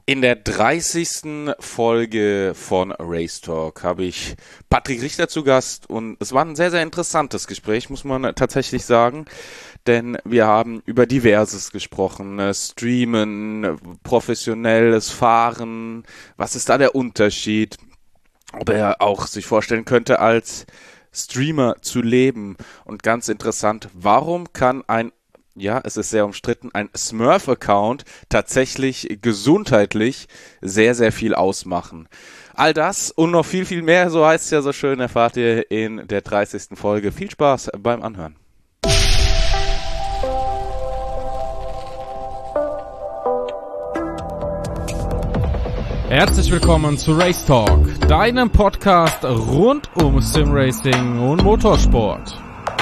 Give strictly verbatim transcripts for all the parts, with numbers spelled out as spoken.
In der dreißigsten Folge von Race Talk habe ich Patrick Richter zu Gast und es war ein sehr, sehr interessantes Gespräch, muss man tatsächlich sagen, denn wir haben über Diverses gesprochen, äh, Streamen, professionelles Fahren, was ist da der Unterschied, ob er auch sich vorstellen könnte, als Streamer zu leben und ganz interessant, warum kann ein ja, es ist sehr umstritten, ein Smurf-Account tatsächlich gesundheitlich sehr, sehr viel ausmachen. All das und noch viel, viel mehr, so heißt es ja so schön, erfahrt ihr in der dreißigsten Folge. Viel Spaß beim Anhören. Herzlich willkommen zu Race Talk, deinem Podcast rund um Simracing und Motorsport.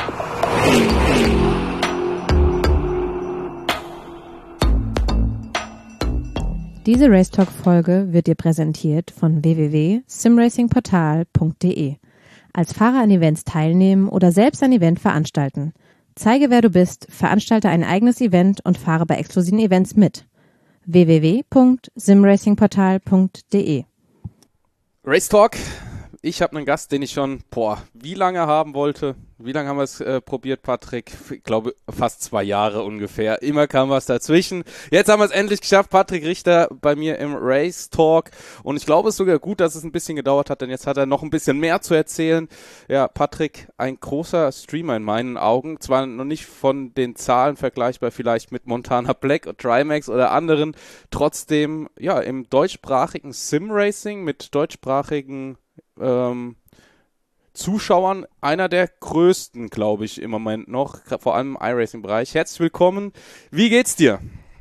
Diese Race Talk Folge wird dir präsentiert von w w w punkt simracingportal punkt d e. Als Fahrer an Events teilnehmen oder selbst ein Event veranstalten. Zeige, wer du bist, veranstalte ein eigenes Event und fahre bei exklusiven Events mit. w w w punkt simracingportal punkt d e. Race Talk. Ich habe einen Gast, den ich schon, boah, wie lange haben wollte. Wie lange haben wir es äh, probiert, Patrick? Ich glaube, fast zwei Jahre ungefähr. Immer kam was dazwischen. Jetzt haben wir es endlich geschafft. Patrick Richter bei mir im Race Talk. Und ich glaube, es ist sogar gut, dass es ein bisschen gedauert hat, denn jetzt hat er noch ein bisschen mehr zu erzählen. Ja, Patrick, ein großer Streamer in meinen Augen. Zwar noch nicht von den Zahlen vergleichbar vielleicht mit Montana Black und Trimax oder anderen. Trotzdem, ja, im deutschsprachigen Simracing mit deutschsprachigen ähm, Zuschauern einer der größten, glaube ich, im Moment noch, vor allem im iRacing-Bereich. Herzlich willkommen. Wie geht's dir?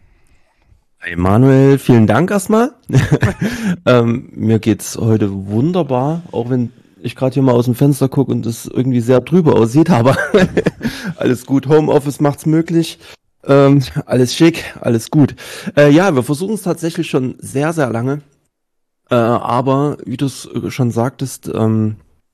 Hey Manuel, vielen Dank erstmal. ähm, mir geht's heute wunderbar, auch wenn ich gerade hier mal aus dem Fenster gucke und es irgendwie sehr trübe aussieht, aber alles gut. Homeoffice macht's möglich. Ähm, alles schick, alles gut. Äh, ja, wir versuchen es tatsächlich schon sehr, sehr lange. Äh, aber wie du es schon sagtest, ähm,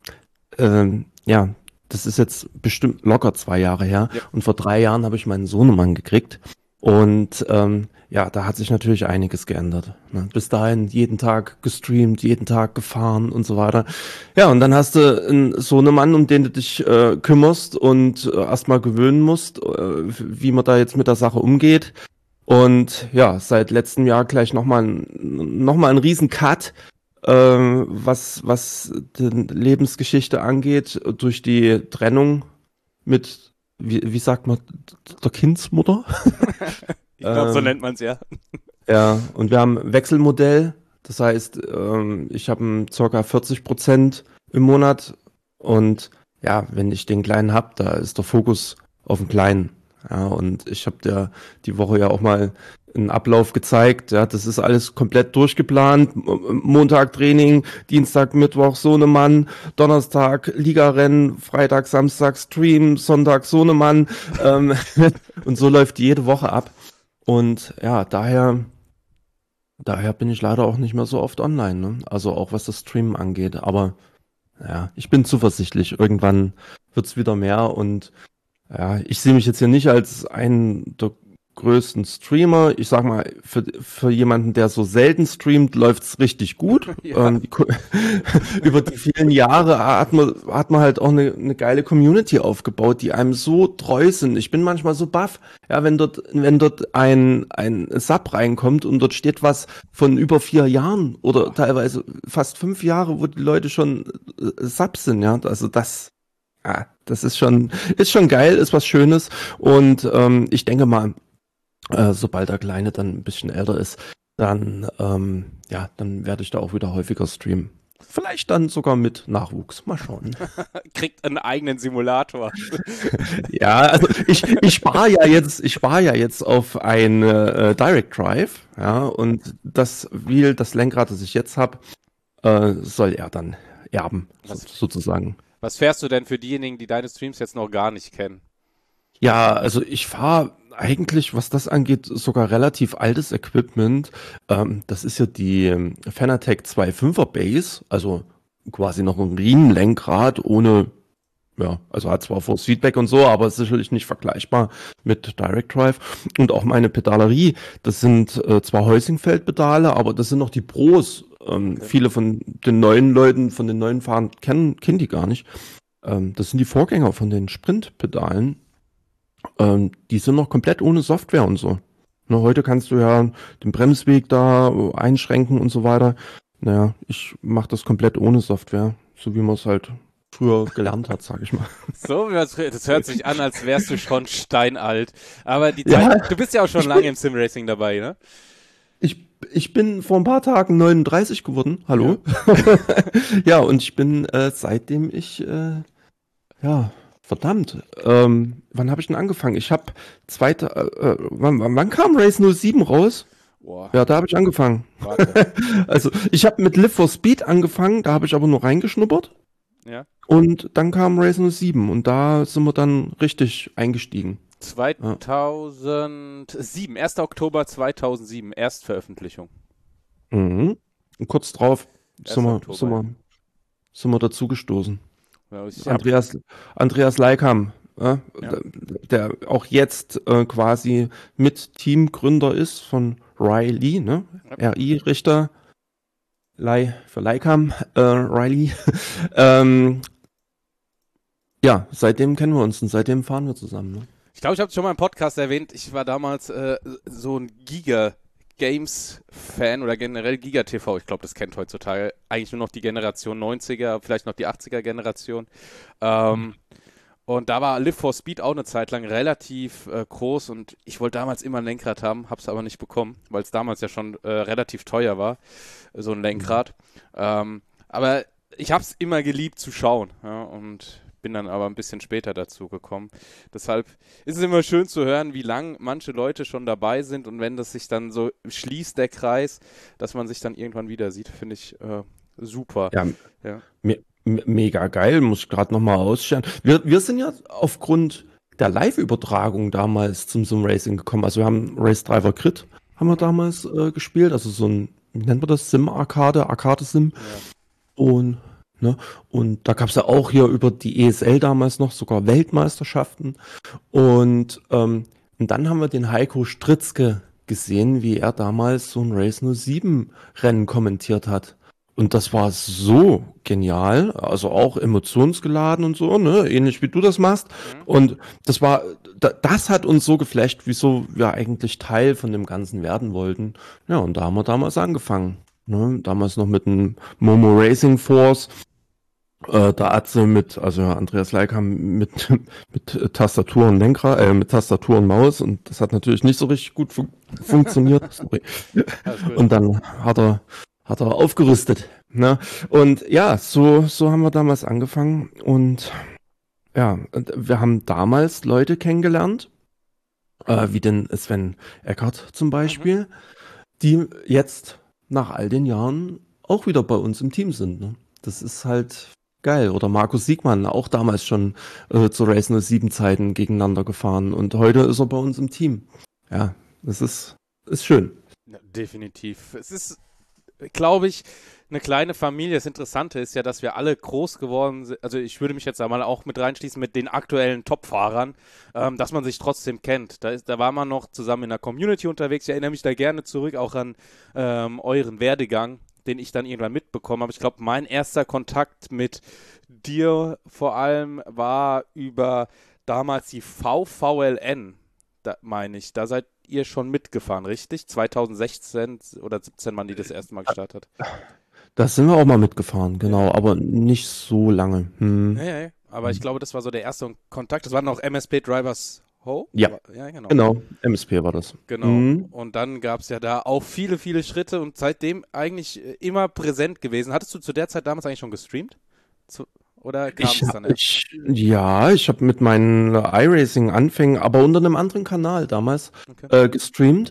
ähm, ja, das ist jetzt bestimmt locker zwei Jahre her. Ja. Und vor drei Jahren habe ich meinen Sohnemann gekriegt. Und ähm, ja, da hat sich natürlich einiges geändert. Ne? Bis dahin jeden Tag gestreamt, jeden Tag gefahren und so weiter. Ja, und dann hast du einen Sohnemann, um den du dich äh, kümmerst und äh, erstmal gewöhnen musst, äh, wie man da jetzt mit der Sache umgeht. Und ja, seit letztem Jahr gleich nochmal noch mal ein riesen Cut, äh, was, was die Lebensgeschichte angeht, durch die Trennung mit, wie, wie sagt man, der Kindsmutter? Ich glaube, so nennt man es ja. Ja, und wir haben ein Wechselmodell, das heißt, ähm, ich habe ca. vierzig Prozent im Monat und ja, wenn ich den Kleinen habe, da ist der Fokus auf den Kleinen. Ja, und ich habe dir die Woche ja auch mal einen Ablauf gezeigt. Ja, das ist alles komplett durchgeplant. Montag Training, Dienstag, Mittwoch Sohnemann, Donnerstag Ligarennen, Freitag, Samstag Stream, Sonntag Sohnemann. Ähm, und so läuft jede Woche ab. Und ja, daher, daher bin ich leider auch nicht mehr so oft online. Ne? Also auch was das Streamen angeht. Aber ja, ich bin zuversichtlich. Irgendwann wird's wieder mehr und ja, ich sehe mich jetzt hier nicht als einen der größten Streamer. Ich sag mal, für, für jemanden, der so selten streamt, läuft's richtig gut. Ja. Ähm, die, über die vielen Jahre hat man, hat man halt auch eine, eine geile Community aufgebaut, die einem so treu sind. Ich bin manchmal so baff, ja, wenn dort, wenn dort ein, ein Sub reinkommt und dort steht was von über vier Jahren oder teilweise fast fünf Jahre, wo die Leute schon äh, Subs sind, ja. Also das, ja, das ist schon, ist schon geil, ist was Schönes und ähm, ich denke mal, äh, sobald der Kleine dann ein bisschen älter ist, dann, ähm, ja, dann werde ich da auch wieder häufiger streamen. Vielleicht dann sogar mit Nachwuchs. Mal schauen. Kriegt einen eigenen Simulator. Ja, also ich, ich spare ja jetzt, ich spare ja jetzt auf ein äh, Direct Drive, ja, und das Wheel, das Lenkrad, das ich jetzt habe, äh, soll er dann erben, so, sozusagen. Was fährst du denn für diejenigen, die deine Streams jetzt noch gar nicht kennen? Ja, also ich fahre eigentlich, was das angeht, sogar relativ altes Equipment. Ähm, das ist ja die ähm, Fanatec zwei Komma fünfer Base, also quasi noch ein Riemenlenkrad ohne Ja, also hat zwar Force Feedback und so, aber ist sicherlich nicht vergleichbar mit Direct Drive. Und auch meine Pedalerie, das sind äh, zwar Heusingfeld-Pedale, aber das sind noch die Pros. Ähm, Okay. Viele von den neuen Leuten, von den neuen Fahrern kennen, kennen die gar nicht. Ähm, das sind die Vorgänger von den Sprint-Pedalen. Ähm, die sind noch komplett ohne Software und so. Ne, heute kannst du ja den Bremsweg da äh, einschränken und so weiter. Naja, ich mache das komplett ohne Software, so wie man es halt früher gelernt hat, sag ich mal. So, das das hört sich an, als wärst du schon steinalt. Aber die Ja, Zeit, du bist ja auch schon ich lange bin, im Simracing dabei, ne? ich, ich bin vor ein paar Tagen neununddreißig geworden. Ja. Hallo? Ja, und ich bin äh, seitdem ich, äh, ja, verdammt, ähm, wann habe ich denn angefangen? Ich habe zweite, äh, äh, wann, wann wann kam Race null sieben raus? Boah, Ja, da habe ich angefangen. warte. Also, ich habe mit Live for Speed angefangen, da habe ich aber nur reingeschnuppert. Ja. Und dann kam Race null sieben und da sind wir dann richtig eingestiegen. Ja. zweitausendsieben, erster Oktober zweitausendsieben, Erstveröffentlichung. Mhm. Und kurz drauf sind erster wir, Oktober, sind ja. wir, sind wir dazugestoßen. Ja, ich hab, Andreas, Andreas Leikam, äh, ja. der auch jetzt äh, quasi mit Teamgründer ist von Riley, ne? Ja. R I Richter, Lei für Leikam, äh, Riley. ähm, ja, seitdem kennen wir uns und seitdem fahren wir zusammen. Ne? Ich glaube, ich habe es schon mal im Podcast erwähnt. Ich war damals äh, so ein Giga-Games-Fan oder generell Giga-T V. Ich glaube, das kennt heutzutage eigentlich nur noch die Generation neunziger, vielleicht noch die achtziger-Generation. Ähm, und da war Live for Speed auch eine Zeit lang relativ äh, groß und ich wollte damals immer ein Lenkrad haben, habe es aber nicht bekommen, weil es damals ja schon äh, relativ teuer war, so ein Lenkrad. Ähm, aber ich habe es immer geliebt zu schauen, ja, und bin dann aber ein bisschen später dazu gekommen. Deshalb ist es immer schön zu hören, wie lang manche Leute schon dabei sind und wenn das sich dann so schließt, der Kreis, dass man sich dann irgendwann wieder sieht, finde ich äh, super. Ja, Ja. me me mega geil, muss ich gerade nochmal ausstellen. Wir, wir sind ja aufgrund der Live-Übertragung damals zum Sim Racing gekommen. Also wir haben Race Driver Crit haben wir damals äh, gespielt, also so ein, wie nennt man das, Sim-Arcade, Arcade-Sim. Ja. Und, ne, und da gab es ja auch hier über die E S L damals noch sogar Weltmeisterschaften. Und, ähm, und dann haben wir den Heiko Stritzke gesehen, wie er damals so ein Race null sieben Rennen kommentiert hat. Und das war so genial, also auch emotionsgeladen und so, ne, ähnlich wie du das machst. Mhm. Und das war, da, das hat uns so geflasht, wieso wir eigentlich Teil von dem Ganzen werden wollten. Ja, und da haben wir damals angefangen. Ne, damals noch mit dem Momo Racing Force, äh, der Atze mit, also Andreas Leikam mit, mit äh, Tastatur und Lenkrad, äh, mit Tastatur und Maus und das hat natürlich nicht so richtig gut fun funktioniert. Sorry. Alles gut. Und dann hat er, hat er aufgerüstet. Ne? Und ja, so, so haben wir damals angefangen und ja, und wir haben damals Leute kennengelernt, äh, wie den Sven Eckert zum Beispiel, die jetzt nach all den Jahren auch wieder bei uns im Team sind. Ne? Das ist halt geil. Oder Markus Siegmann, auch damals schon äh, zu Race null sieben Zeiten gegeneinander gefahren und heute ist er bei uns im Team. Ja, das ist, ist schön. Ja, definitiv. Es ist, glaube ich, eine kleine Familie. Das Interessante ist ja, dass wir alle groß geworden sind. Also ich würde mich jetzt einmal auch mit reinschließen mit den aktuellen Top-Fahrern, ähm, dass man sich trotzdem kennt. Da, ist, da war man noch zusammen in der Community unterwegs. Ich erinnere mich da gerne zurück auch an ähm, euren Werdegang, den ich dann irgendwann mitbekommen habe. Ich glaube, mein erster Kontakt mit dir vor allem war über damals die V V L N, da meine ich. Da seid ihr schon mitgefahren, richtig? zweitausendsechzehn oder siebzehn, wann die das erste Mal gestartet hat. Da sind wir auch mal mitgefahren, genau, aber nicht so lange. Hm. Ja, ja, ja. Aber ich glaube, das war so der erste Kontakt. Das waren noch M S P Drivers Ho? Ja. Ja, genau. Genau, M S P war das. Genau. Mhm. Und dann gab es ja da auch viele, viele Schritte und seitdem eigentlich äh, immer präsent gewesen. Hattest du zu der Zeit damals eigentlich schon gestreamt? Zu, oder kam Ich, es dann erst? ich, ja, ich habe mit meinen iRacing-Anfängen, aber unter einem anderen Kanal damals Okay. äh, gestreamt.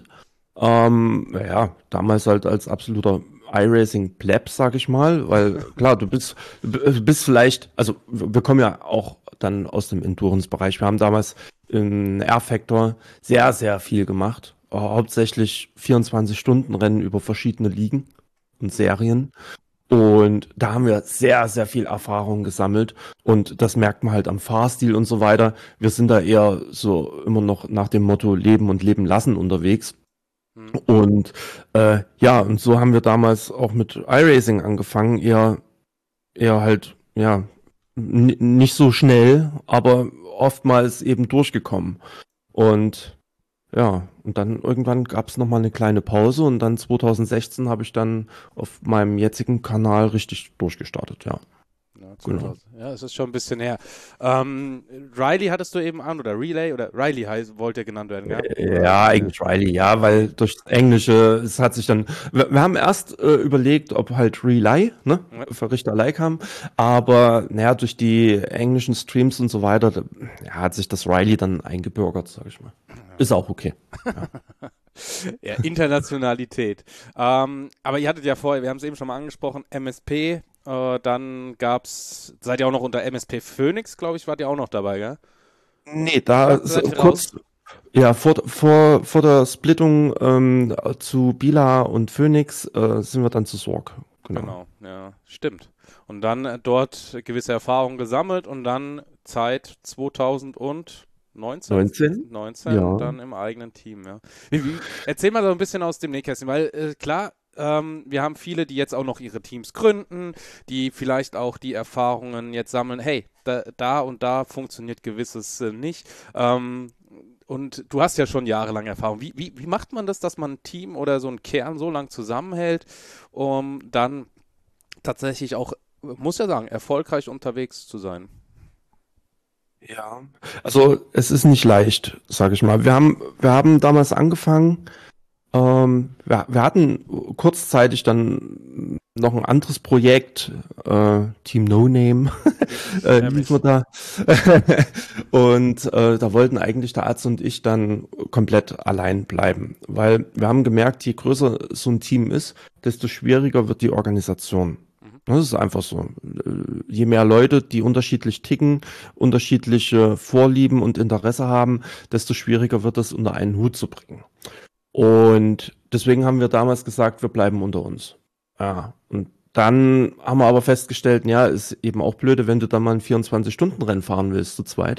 Ähm, naja, damals halt als absoluter iRacing-Pleb, sag ich mal, weil klar, du bist, du bist vielleicht, also wir kommen ja auch dann aus dem Endurance-Bereich. Wir haben damals in R-Factor sehr, sehr viel gemacht. Äh, hauptsächlich vierundzwanzig Stunden Rennen über verschiedene Ligen und Serien. Und da haben wir sehr, sehr viel Erfahrung gesammelt und das merkt man halt am Fahrstil und so weiter. Wir sind da eher so immer noch nach dem Motto Leben und Leben lassen unterwegs. Hm. Und äh, ja, und so haben wir damals auch mit iRacing angefangen, eher, eher halt, ja, n- nicht so schnell, aber oftmals eben durchgekommen. Und ja, und dann irgendwann gab es nochmal eine kleine Pause und dann zwanzig sechzehn habe ich dann auf meinem jetzigen Kanal richtig durchgestartet, ja. Ja, Genau. zweitausend. Ja, es ist schon ein bisschen her. Ähm, Riley hattest du eben an, oder Relay, oder Riley heißt, wollte er genannt werden, ja? Ja, eigentlich Riley, ja, weil durch das Englische, es hat sich dann, wir, wir haben erst äh, überlegt, ob halt Relay, ne, Ja. Verrichterlei kam, aber naja, durch die englischen Streams und so weiter, da, ja, hat sich das Riley dann eingebürgert, sag ich mal. Ist auch okay. Ja, Internationalität. Ähm, aber ihr hattet ja vorher, wir haben es eben schon mal angesprochen, M S P, äh, dann gab's, seid ihr auch noch unter M S P Phoenix, glaube ich, wart ihr auch noch dabei, gell? Nee, da Ja, seid so ihr kurz, ja, vor, vor, vor der Splittung ähm, zu Bila und Phoenix äh, sind wir dann zu Sorg. Genau. Genau, ja, stimmt. Und dann äh, dort gewisse Erfahrungen gesammelt und dann Zeit zweitausendneunzehn, neunzehn? neunzehn Ja. dann im eigenen Team, ja. Wie, wie, erzähl mal so ein bisschen aus dem Nähkästchen, weil äh, klar, ähm, wir haben viele, die jetzt auch noch ihre Teams gründen, die vielleicht auch die Erfahrungen jetzt sammeln, hey, da, da und da funktioniert gewisses äh, nicht. Ähm, und du hast ja schon jahrelang Erfahrung. Wie, wie, wie macht man das, dass man ein Team oder so einen Kern so lang zusammenhält, um dann tatsächlich auch, muss ja sagen, erfolgreich unterwegs zu sein? Ja, also es ist nicht leicht, sage ich mal. Wir haben, wir haben damals angefangen, ähm, wir, wir hatten kurzzeitig dann noch ein anderes Projekt, äh, Team No Name, äh, Ja, liefen wir da. Und äh, da wollten eigentlich der Arzt und ich dann komplett allein bleiben, weil wir haben gemerkt, je größer so ein Team ist, desto schwieriger wird die Organisation. Das ist einfach so. Äh, Je mehr Leute, die unterschiedlich ticken, unterschiedliche Vorlieben und Interesse haben, desto schwieriger wird es unter einen Hut zu bringen. Und deswegen haben wir damals gesagt, wir bleiben unter uns. Ja, und dann haben wir aber festgestellt, ja, ist eben auch blöde, wenn du dann mal ein vierundzwanzig-Stunden-Rennen fahren willst, zu zweit.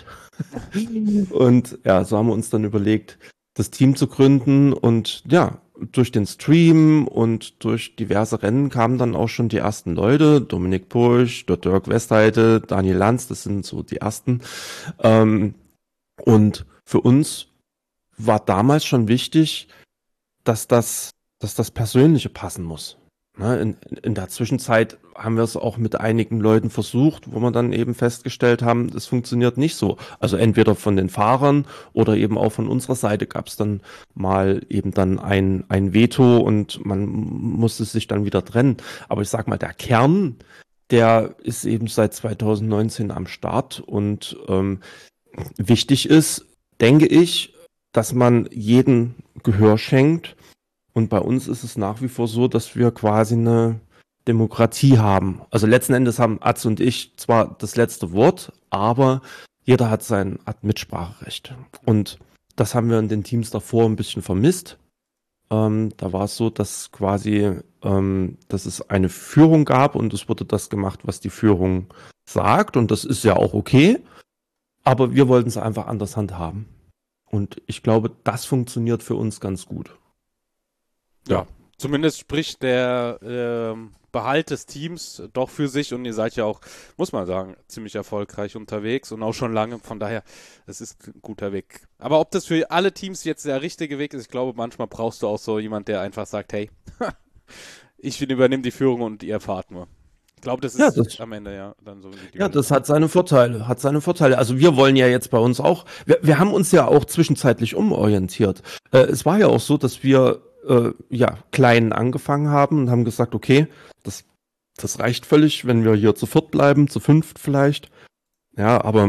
Und ja, so haben wir uns dann überlegt, das Team zu gründen und ja, durch den Stream und durch diverse Rennen kamen dann auch schon die ersten Leute, Dominik Pusch, der Dirk Westheide, Daniel Lanz, das sind so die ersten. Ähm, und für uns war damals schon wichtig, dass das, dass das Persönliche passen muss. Ne, in, in der Zwischenzeit haben wir es auch mit einigen Leuten versucht, wo wir dann eben festgestellt haben, es funktioniert nicht so. Also entweder von den Fahrern oder eben auch von unserer Seite gab es dann mal eben dann ein, ein Veto und man musste sich dann wieder trennen. Aber ich sag mal, der Kern, der ist eben seit zweitausendneunzehn am Start und ähm, wichtig ist, denke ich, dass man jeden Gehör schenkt. Und bei uns ist es nach wie vor so, dass wir quasi eine Demokratie haben. Also letzten Endes haben Atze und ich zwar das letzte Wort, aber jeder hat sein hat Mitspracherecht. Und das haben wir in den Teams davor ein bisschen vermisst. Ähm, da war es so, dass quasi, ähm, dass es eine Führung gab und es wurde das gemacht, was die Führung sagt. Und das ist ja auch okay. Aber wir wollten es einfach anders handhaben. Und ich glaube, das funktioniert für uns ganz gut. Ja, zumindest spricht der ähm, Behalt des Teams doch für sich und ihr seid ja auch, muss man sagen, ziemlich erfolgreich unterwegs und auch schon lange. Von daher, es ist ein guter Weg. Aber ob das für alle Teams jetzt der richtige Weg ist, ich glaube, manchmal brauchst du auch so jemand, der einfach sagt, hey, ich übernehme die Führung und ihr fahrt nur. Ich glaube, das ist Ja, das- am Ende ja dann so. Wie die Ja, das hat seine Vorteile, hat seine Vorteile. Also wir wollen ja jetzt bei uns auch, wir, wir haben uns ja auch zwischenzeitlich umorientiert. Äh, es war ja auch so, dass wir äh, ja klein angefangen haben und haben gesagt, okay, das, das reicht völlig, wenn wir hier zu viert bleiben, zu fünft vielleicht. Ja, aber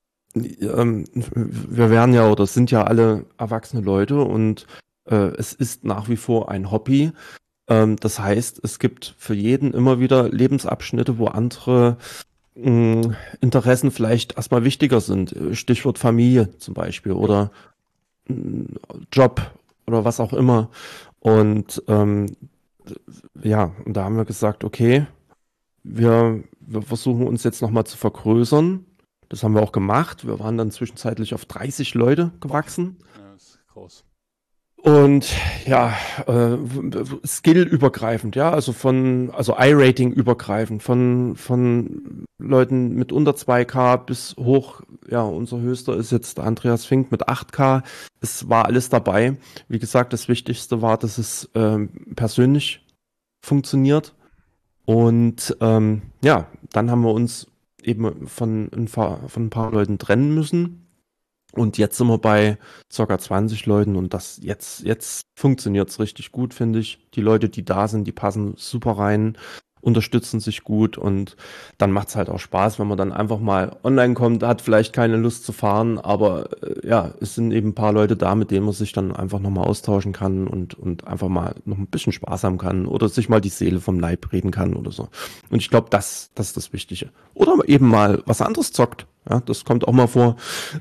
ähm, wir wären ja oder sind ja alle erwachsene Leute und äh, es ist nach wie vor ein Hobby. Ähm, das heißt, es gibt für jeden immer wieder Lebensabschnitte, wo andere mh, Interessen vielleicht erstmal wichtiger sind. Stichwort Familie zum Beispiel oder mh, Job oder was auch immer. Und ähm, ja, und da haben wir gesagt, okay, wir, wir versuchen uns jetzt nochmal zu vergrößern. Das haben wir auch gemacht. Wir waren dann zwischenzeitlich auf dreißig Leute gewachsen. Ja, das ist groß. Und ja, äh, skillübergreifend, ja, also von, also I-Rating übergreifend, von, von Leuten mit unter zwei K bis hoch, ja, unser höchster ist jetzt Andreas Fink mit acht K. Es war alles dabei. Wie gesagt, das Wichtigste war, dass es ähm, persönlich funktioniert. Und ähm, ja, dann haben wir uns eben von ein paar, von ein paar Leuten trennen müssen. Und jetzt sind wir bei ca. zwanzig Leuten und das jetzt, jetzt funktioniert es richtig gut, finde ich. Die Leute, die da sind, die passen super rein, unterstützen sich gut und dann macht es halt auch Spaß, wenn man dann einfach mal online kommt, hat vielleicht keine Lust zu fahren, aber äh, ja, es sind eben ein paar Leute da, mit denen man sich dann einfach nochmal austauschen kann und, und einfach mal noch ein bisschen Spaß haben kann oder sich mal die Seele vom Leib reden kann oder so. Und ich glaube, das, das ist das Wichtige. Oder eben mal was anderes zockt. Ja, das kommt auch mal vor.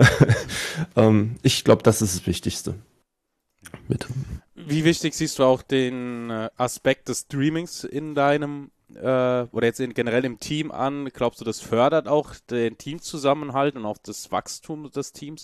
ähm, ich glaube, das ist das Wichtigste. Mit. Wie wichtig siehst du auch den äh, Aspekt des Streamings in deinem äh, oder jetzt in, generell im Team an? Glaubst du, das fördert auch den Teamzusammenhalt und auch das Wachstum des Teams?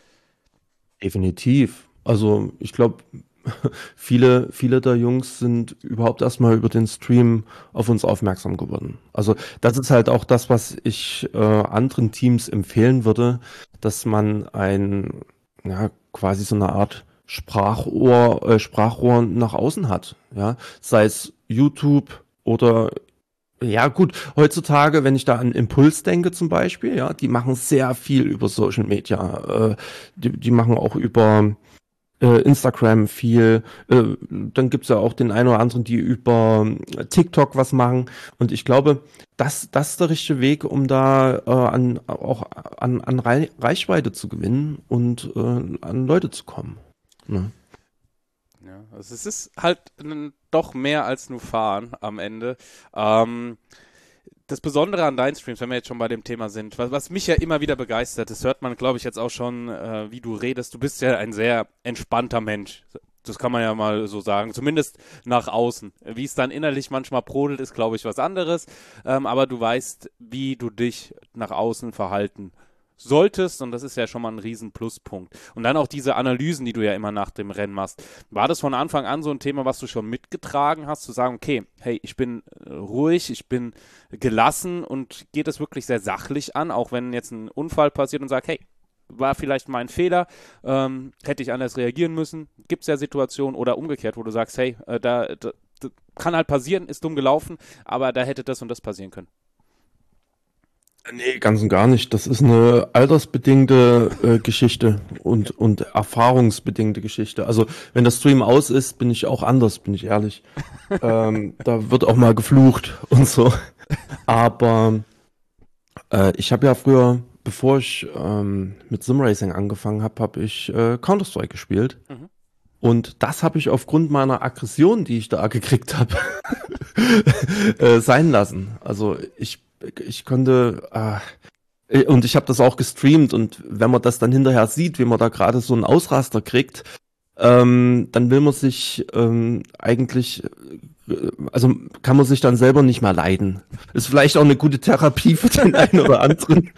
Definitiv. Also ich glaube, viele, viele der Jungs sind überhaupt erstmal über den Stream auf uns aufmerksam geworden. Also das ist halt auch das, was ich äh, anderen Teams empfehlen würde, dass man ein, ja, quasi so eine Art Sprachrohr, äh, Sprachrohr nach außen hat. Ja, sei es YouTube oder ja gut, heutzutage, wenn ich da an Impuls denke zum Beispiel, ja, die machen sehr viel über Social Media. Äh, die, die machen auch über Äh, Instagram viel, äh, dann gibt's ja auch den einen oder anderen, die über TikTok was machen und ich glaube, das, das ist der richtige Weg, um da äh, an, auch an, an Rei- Reichweite zu gewinnen und äh, an Leute zu kommen. Ne? Ja, also es ist halt n- doch mehr als nur Fahren am Ende. Ähm, Das Besondere an deinen Streams, wenn wir jetzt schon bei dem Thema sind, was, was mich ja immer wieder begeistert, das hört man, glaube ich, jetzt auch schon, äh, wie du redest. Du bist ja ein sehr entspannter Mensch. Das kann man ja mal so sagen, zumindest nach außen. Wie es dann innerlich manchmal brodelt, ist, glaube ich, was anderes. Ähm, aber du weißt, wie du dich nach außen verhalten solltest und das ist ja schon mal ein riesen Pluspunkt. Und dann auch diese Analysen, die du ja immer nach dem Rennen machst. War das von Anfang an so ein Thema, was du schon mitgetragen hast, zu sagen, okay, hey, ich bin äh, ruhig, ich bin gelassen und geht das wirklich sehr sachlich an, auch wenn jetzt ein Unfall passiert und sagt, hey, war vielleicht mein Fehler, ähm, hätte ich anders reagieren müssen. Gibt es ja Situationen oder umgekehrt, wo du sagst, hey, äh, da, da, da kann halt passieren, ist dumm gelaufen, aber da hätte das und das passieren können. Nee, ganz und gar nicht. Das ist eine altersbedingte äh, Geschichte und, und erfahrungsbedingte Geschichte. Also wenn der Stream aus ist, bin ich auch anders, bin ich ehrlich. ähm, da wird auch mal geflucht und so. Aber äh, ich habe ja früher, bevor ich ähm, mit Simracing angefangen habe, habe ich äh, Counter-Strike gespielt. Mhm. Und das habe ich aufgrund meiner Aggression, die ich da gekriegt habe, äh, sein lassen. Also ich Ich konnte, äh, und ich habe das auch gestreamt und wenn man das dann hinterher sieht, wie man da gerade so einen Ausraster kriegt, ähm, dann will man sich ähm, eigentlich, äh, also kann man sich dann selber nicht mehr leiden. Ist vielleicht auch eine gute Therapie für den einen oder anderen.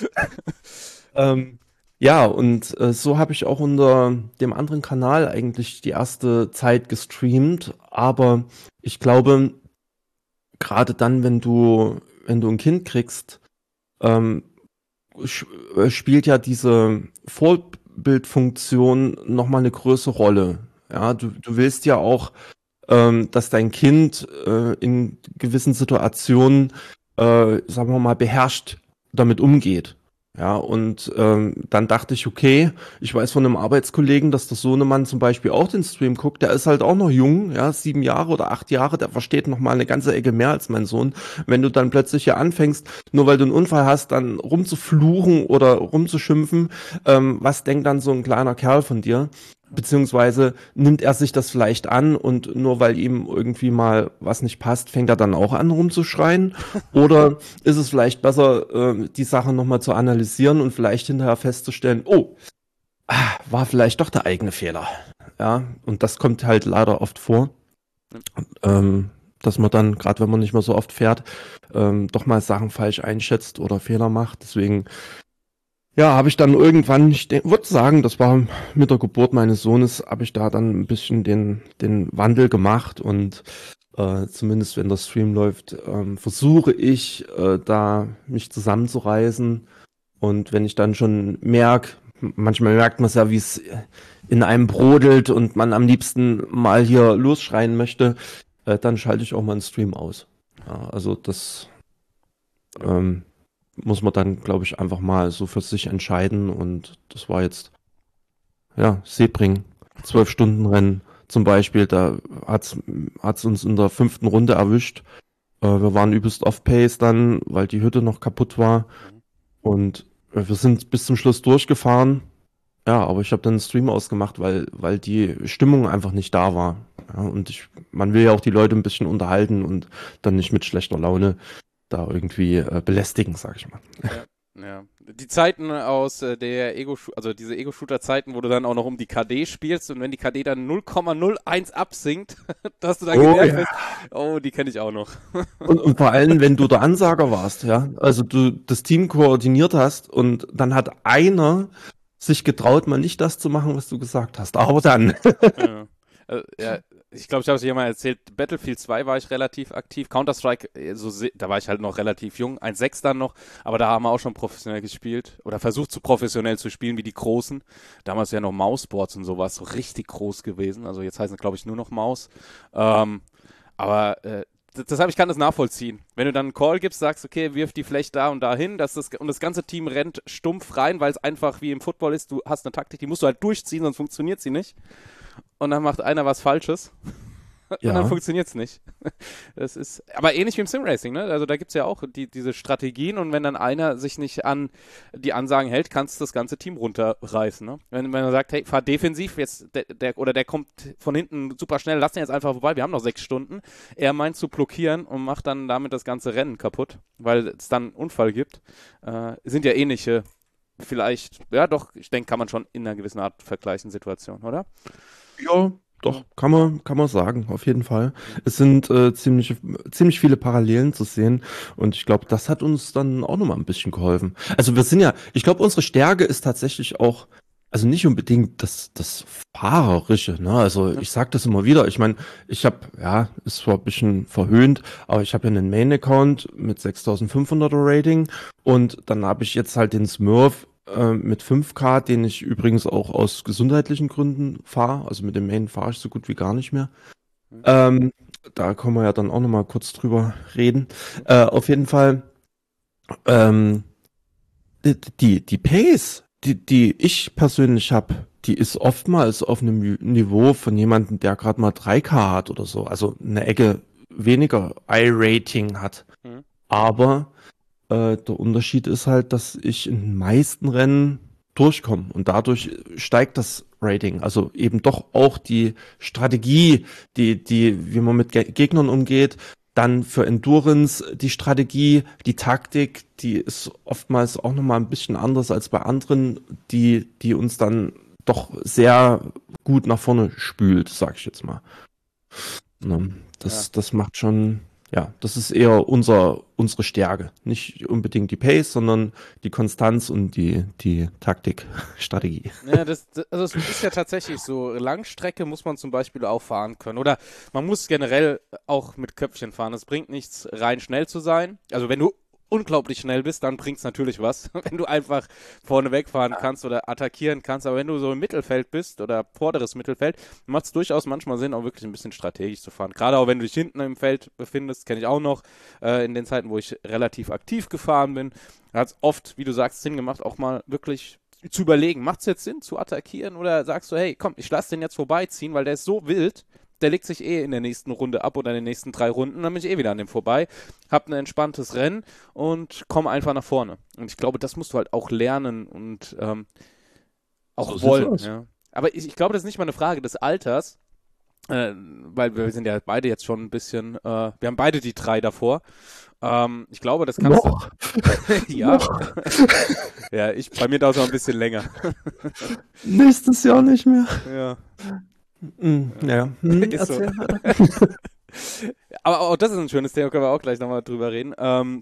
ähm, ja, und äh, so habe ich auch unter dem anderen Kanal eigentlich die erste Zeit gestreamt, aber ich glaube, gerade dann, wenn du wenn du ein Kind kriegst, ähm, sp- spielt ja diese Vorbildfunktion nochmal eine größere Rolle. Ja, du, du willst ja auch, ähm, dass dein Kind äh, in gewissen Situationen, äh, sagen wir mal, beherrscht damit umgeht. Ja, und ähm, dann dachte ich, okay, ich weiß von einem Arbeitskollegen, dass der Sohnemann zum Beispiel auch den Stream guckt, der ist halt auch noch jung, ja, sieben Jahre oder acht Jahre, der versteht noch mal eine ganze Ecke mehr als mein Sohn. Wenn du dann plötzlich hier anfängst, nur weil du einen Unfall hast, dann rumzufluchen oder rumzuschimpfen, ähm, was denkt dann so ein kleiner Kerl von dir? Beziehungsweise nimmt er sich das vielleicht an und nur weil ihm irgendwie mal was nicht passt, fängt er dann auch an rumzuschreien? Oder ist es vielleicht besser, äh, die Sache nochmal zu analysieren und vielleicht hinterher festzustellen, oh, ah, war vielleicht doch der eigene Fehler. Ja, und das kommt halt leider oft vor. Ähm, dass man dann, gerade wenn man nicht mehr so oft fährt, ähm, doch mal Sachen falsch einschätzt oder Fehler macht. Deswegen, ja, habe ich dann irgendwann, ich würde sagen, das war mit der Geburt meines Sohnes, habe ich da dann ein bisschen den, den Wandel gemacht und äh, zumindest wenn der Stream läuft, ähm, versuche ich äh, da mich zusammenzureißen und wenn ich dann schon merke, manchmal merkt man es ja, wie es in einem brodelt und man am liebsten mal hier losschreien möchte, äh, dann schalte ich auch mal einen Stream aus. Ja, also das ähm, muss man dann, glaube ich, einfach mal so für sich entscheiden und das war jetzt, ja, Sebring, zwölf Stunden Rennen zum Beispiel, da hat's hat's uns in der fünften Runde erwischt. Äh, wir waren übelst off-pace dann, weil die Hütte noch kaputt war und äh, wir sind bis zum Schluss durchgefahren. Ja, aber ich habe dann einen Stream ausgemacht, weil weil die Stimmung einfach nicht da war. Ja, und ich, man will ja auch die Leute ein bisschen unterhalten und dann nicht mit schlechter Laune da irgendwie äh, belästigen, sag ich mal. Ja, ja. Die Zeiten aus äh, der Ego, also diese Ego-Shooter-Zeiten, wo du dann auch noch um die K D spielst und wenn die K D dann null Komma null eins absinkt, dass du dann Oh, gemerkt ja. hast, oh, die kenne ich auch noch. Und, und vor allem, wenn du der Ansager warst, ja, also du das Team koordiniert hast und dann hat einer sich getraut, mal nicht das zu machen, was du gesagt hast. Aber dann. Ja. Also, ja, ich glaube, ich habe es dir mal erzählt, Battlefield zwei war ich relativ aktiv, Counter-Strike, äh, so, se- da war ich halt noch relativ jung, eins Punkt sechs dann noch, aber da haben wir auch schon professionell gespielt oder versucht so professionell zu spielen wie die Großen. Damals ja noch Mouseboards und sowas, so richtig groß gewesen, also jetzt heißen es glaube ich nur noch Maus. Ähm, aber äh, das, deshalb, ich kann das nachvollziehen. Wenn du dann einen Call gibst, sagst, okay, wirf die vielleicht da und da hin, dass das, und das ganze Team rennt stumpf rein, weil es einfach wie im Football ist, du hast eine Taktik, die musst du halt durchziehen, sonst funktioniert sie nicht. Und dann macht einer was Falsches und Ja. dann funktioniert es nicht. Das ist aber ähnlich wie im Simracing, ne? Also da gibt es ja auch die, diese Strategien und wenn dann einer sich nicht an die Ansagen hält, kannst du das ganze Team runterreißen. Ne? Wenn, wenn er sagt, hey, fahr defensiv, jetzt der, der, oder der kommt von hinten super schnell, lass den jetzt einfach vorbei, wir haben noch sechs Stunden. Er meint zu blockieren und macht dann damit das ganze Rennen kaputt, weil es dann einen Unfall gibt. Äh, sind ja ähnliche, vielleicht, ja doch, ich denke, kann man schon in einer gewissen Art vergleichen, Situation, oder? Ja, doch, kann man, kann man sagen, auf jeden Fall. Es sind äh, ziemlich, ziemlich viele Parallelen zu sehen und ich glaube, das hat uns dann auch nochmal ein bisschen geholfen. Also wir sind ja, ich glaube, unsere Stärke ist tatsächlich auch, also nicht unbedingt das, das Fahrerische, ne? Also ich sag das immer wieder, ich meine, ich habe, ja, ist zwar ein bisschen verhöhnt, aber ich habe ja einen Main-Account mit sechstausendfünfhunderter Rating und dann habe ich jetzt halt den Smurf äh, mit fünf K, den ich übrigens auch aus gesundheitlichen Gründen fahre. Also mit dem Main fahre ich so gut wie gar nicht mehr. Ähm, da können wir ja dann auch nochmal kurz drüber reden. Äh, auf jeden Fall, ähm, die, die, die Pace, die, die ich persönlich habe, die ist oftmals auf einem Niveau von jemandem, der gerade mal drei K hat oder so. Also eine Ecke weniger I-Rating hat. Mhm. Aber äh, der Unterschied ist halt, dass ich in den meisten Rennen durchkomme und dadurch steigt das Rating. Also eben doch auch die Strategie, die, die, wie man mit Ge Gegnern umgeht, dann für Endurance die Strategie, die Taktik, die ist oftmals auch nochmal ein bisschen anders als bei anderen, die, die uns dann doch sehr gut nach vorne spült, sag ich jetzt mal. Ne, das, Ja. das macht schon, ja, das ist eher unser, unsere Stärke. Nicht unbedingt die Pace, sondern die Konstanz und die, die Taktik, Strategie. Ja, das, das, also es ist ja tatsächlich so, Langstrecke muss man zum Beispiel auch fahren können. Oder man muss generell auch mit Köpfchen fahren. Es bringt nichts, rein schnell zu sein. Also wenn du unglaublich schnell bist, dann bringt es natürlich was. Wenn du einfach vorne wegfahren kannst oder attackieren kannst. Aber wenn du so im Mittelfeld bist oder vorderes Mittelfeld, macht es durchaus manchmal Sinn, auch wirklich ein bisschen strategisch zu fahren. Gerade auch wenn du dich hinten im Feld befindest, kenne ich auch noch, äh, in den Zeiten, wo ich relativ aktiv gefahren bin, hat es oft, wie du sagst, Sinn gemacht, auch mal wirklich zu überlegen, macht es jetzt Sinn zu attackieren oder sagst du, hey, komm, ich lasse den jetzt vorbeiziehen, weil der ist so wild, der legt sich eh in der nächsten Runde ab oder in den nächsten drei Runden, dann bin ich eh wieder an dem vorbei, hab ein entspanntes Rennen und komme einfach nach vorne. Und ich glaube, das musst du halt auch lernen und ähm, auch So sieht's wollen. aus. Ja. Aber ich, ich glaube, das ist nicht mal eine Frage des Alters, äh, weil wir sind ja beide jetzt schon ein bisschen, äh, wir haben beide die drei davor. Ähm, ich glaube, das kannst Noch. du. Ja. Ja, ich, bei mir dauert es noch ein bisschen länger. Nächstes Jahr nicht mehr. Ja. Hm, ja. Hm, Ist so. erzähl. aber auch das ist ein schönes Thema, können wir auch gleich nochmal drüber reden. Ähm,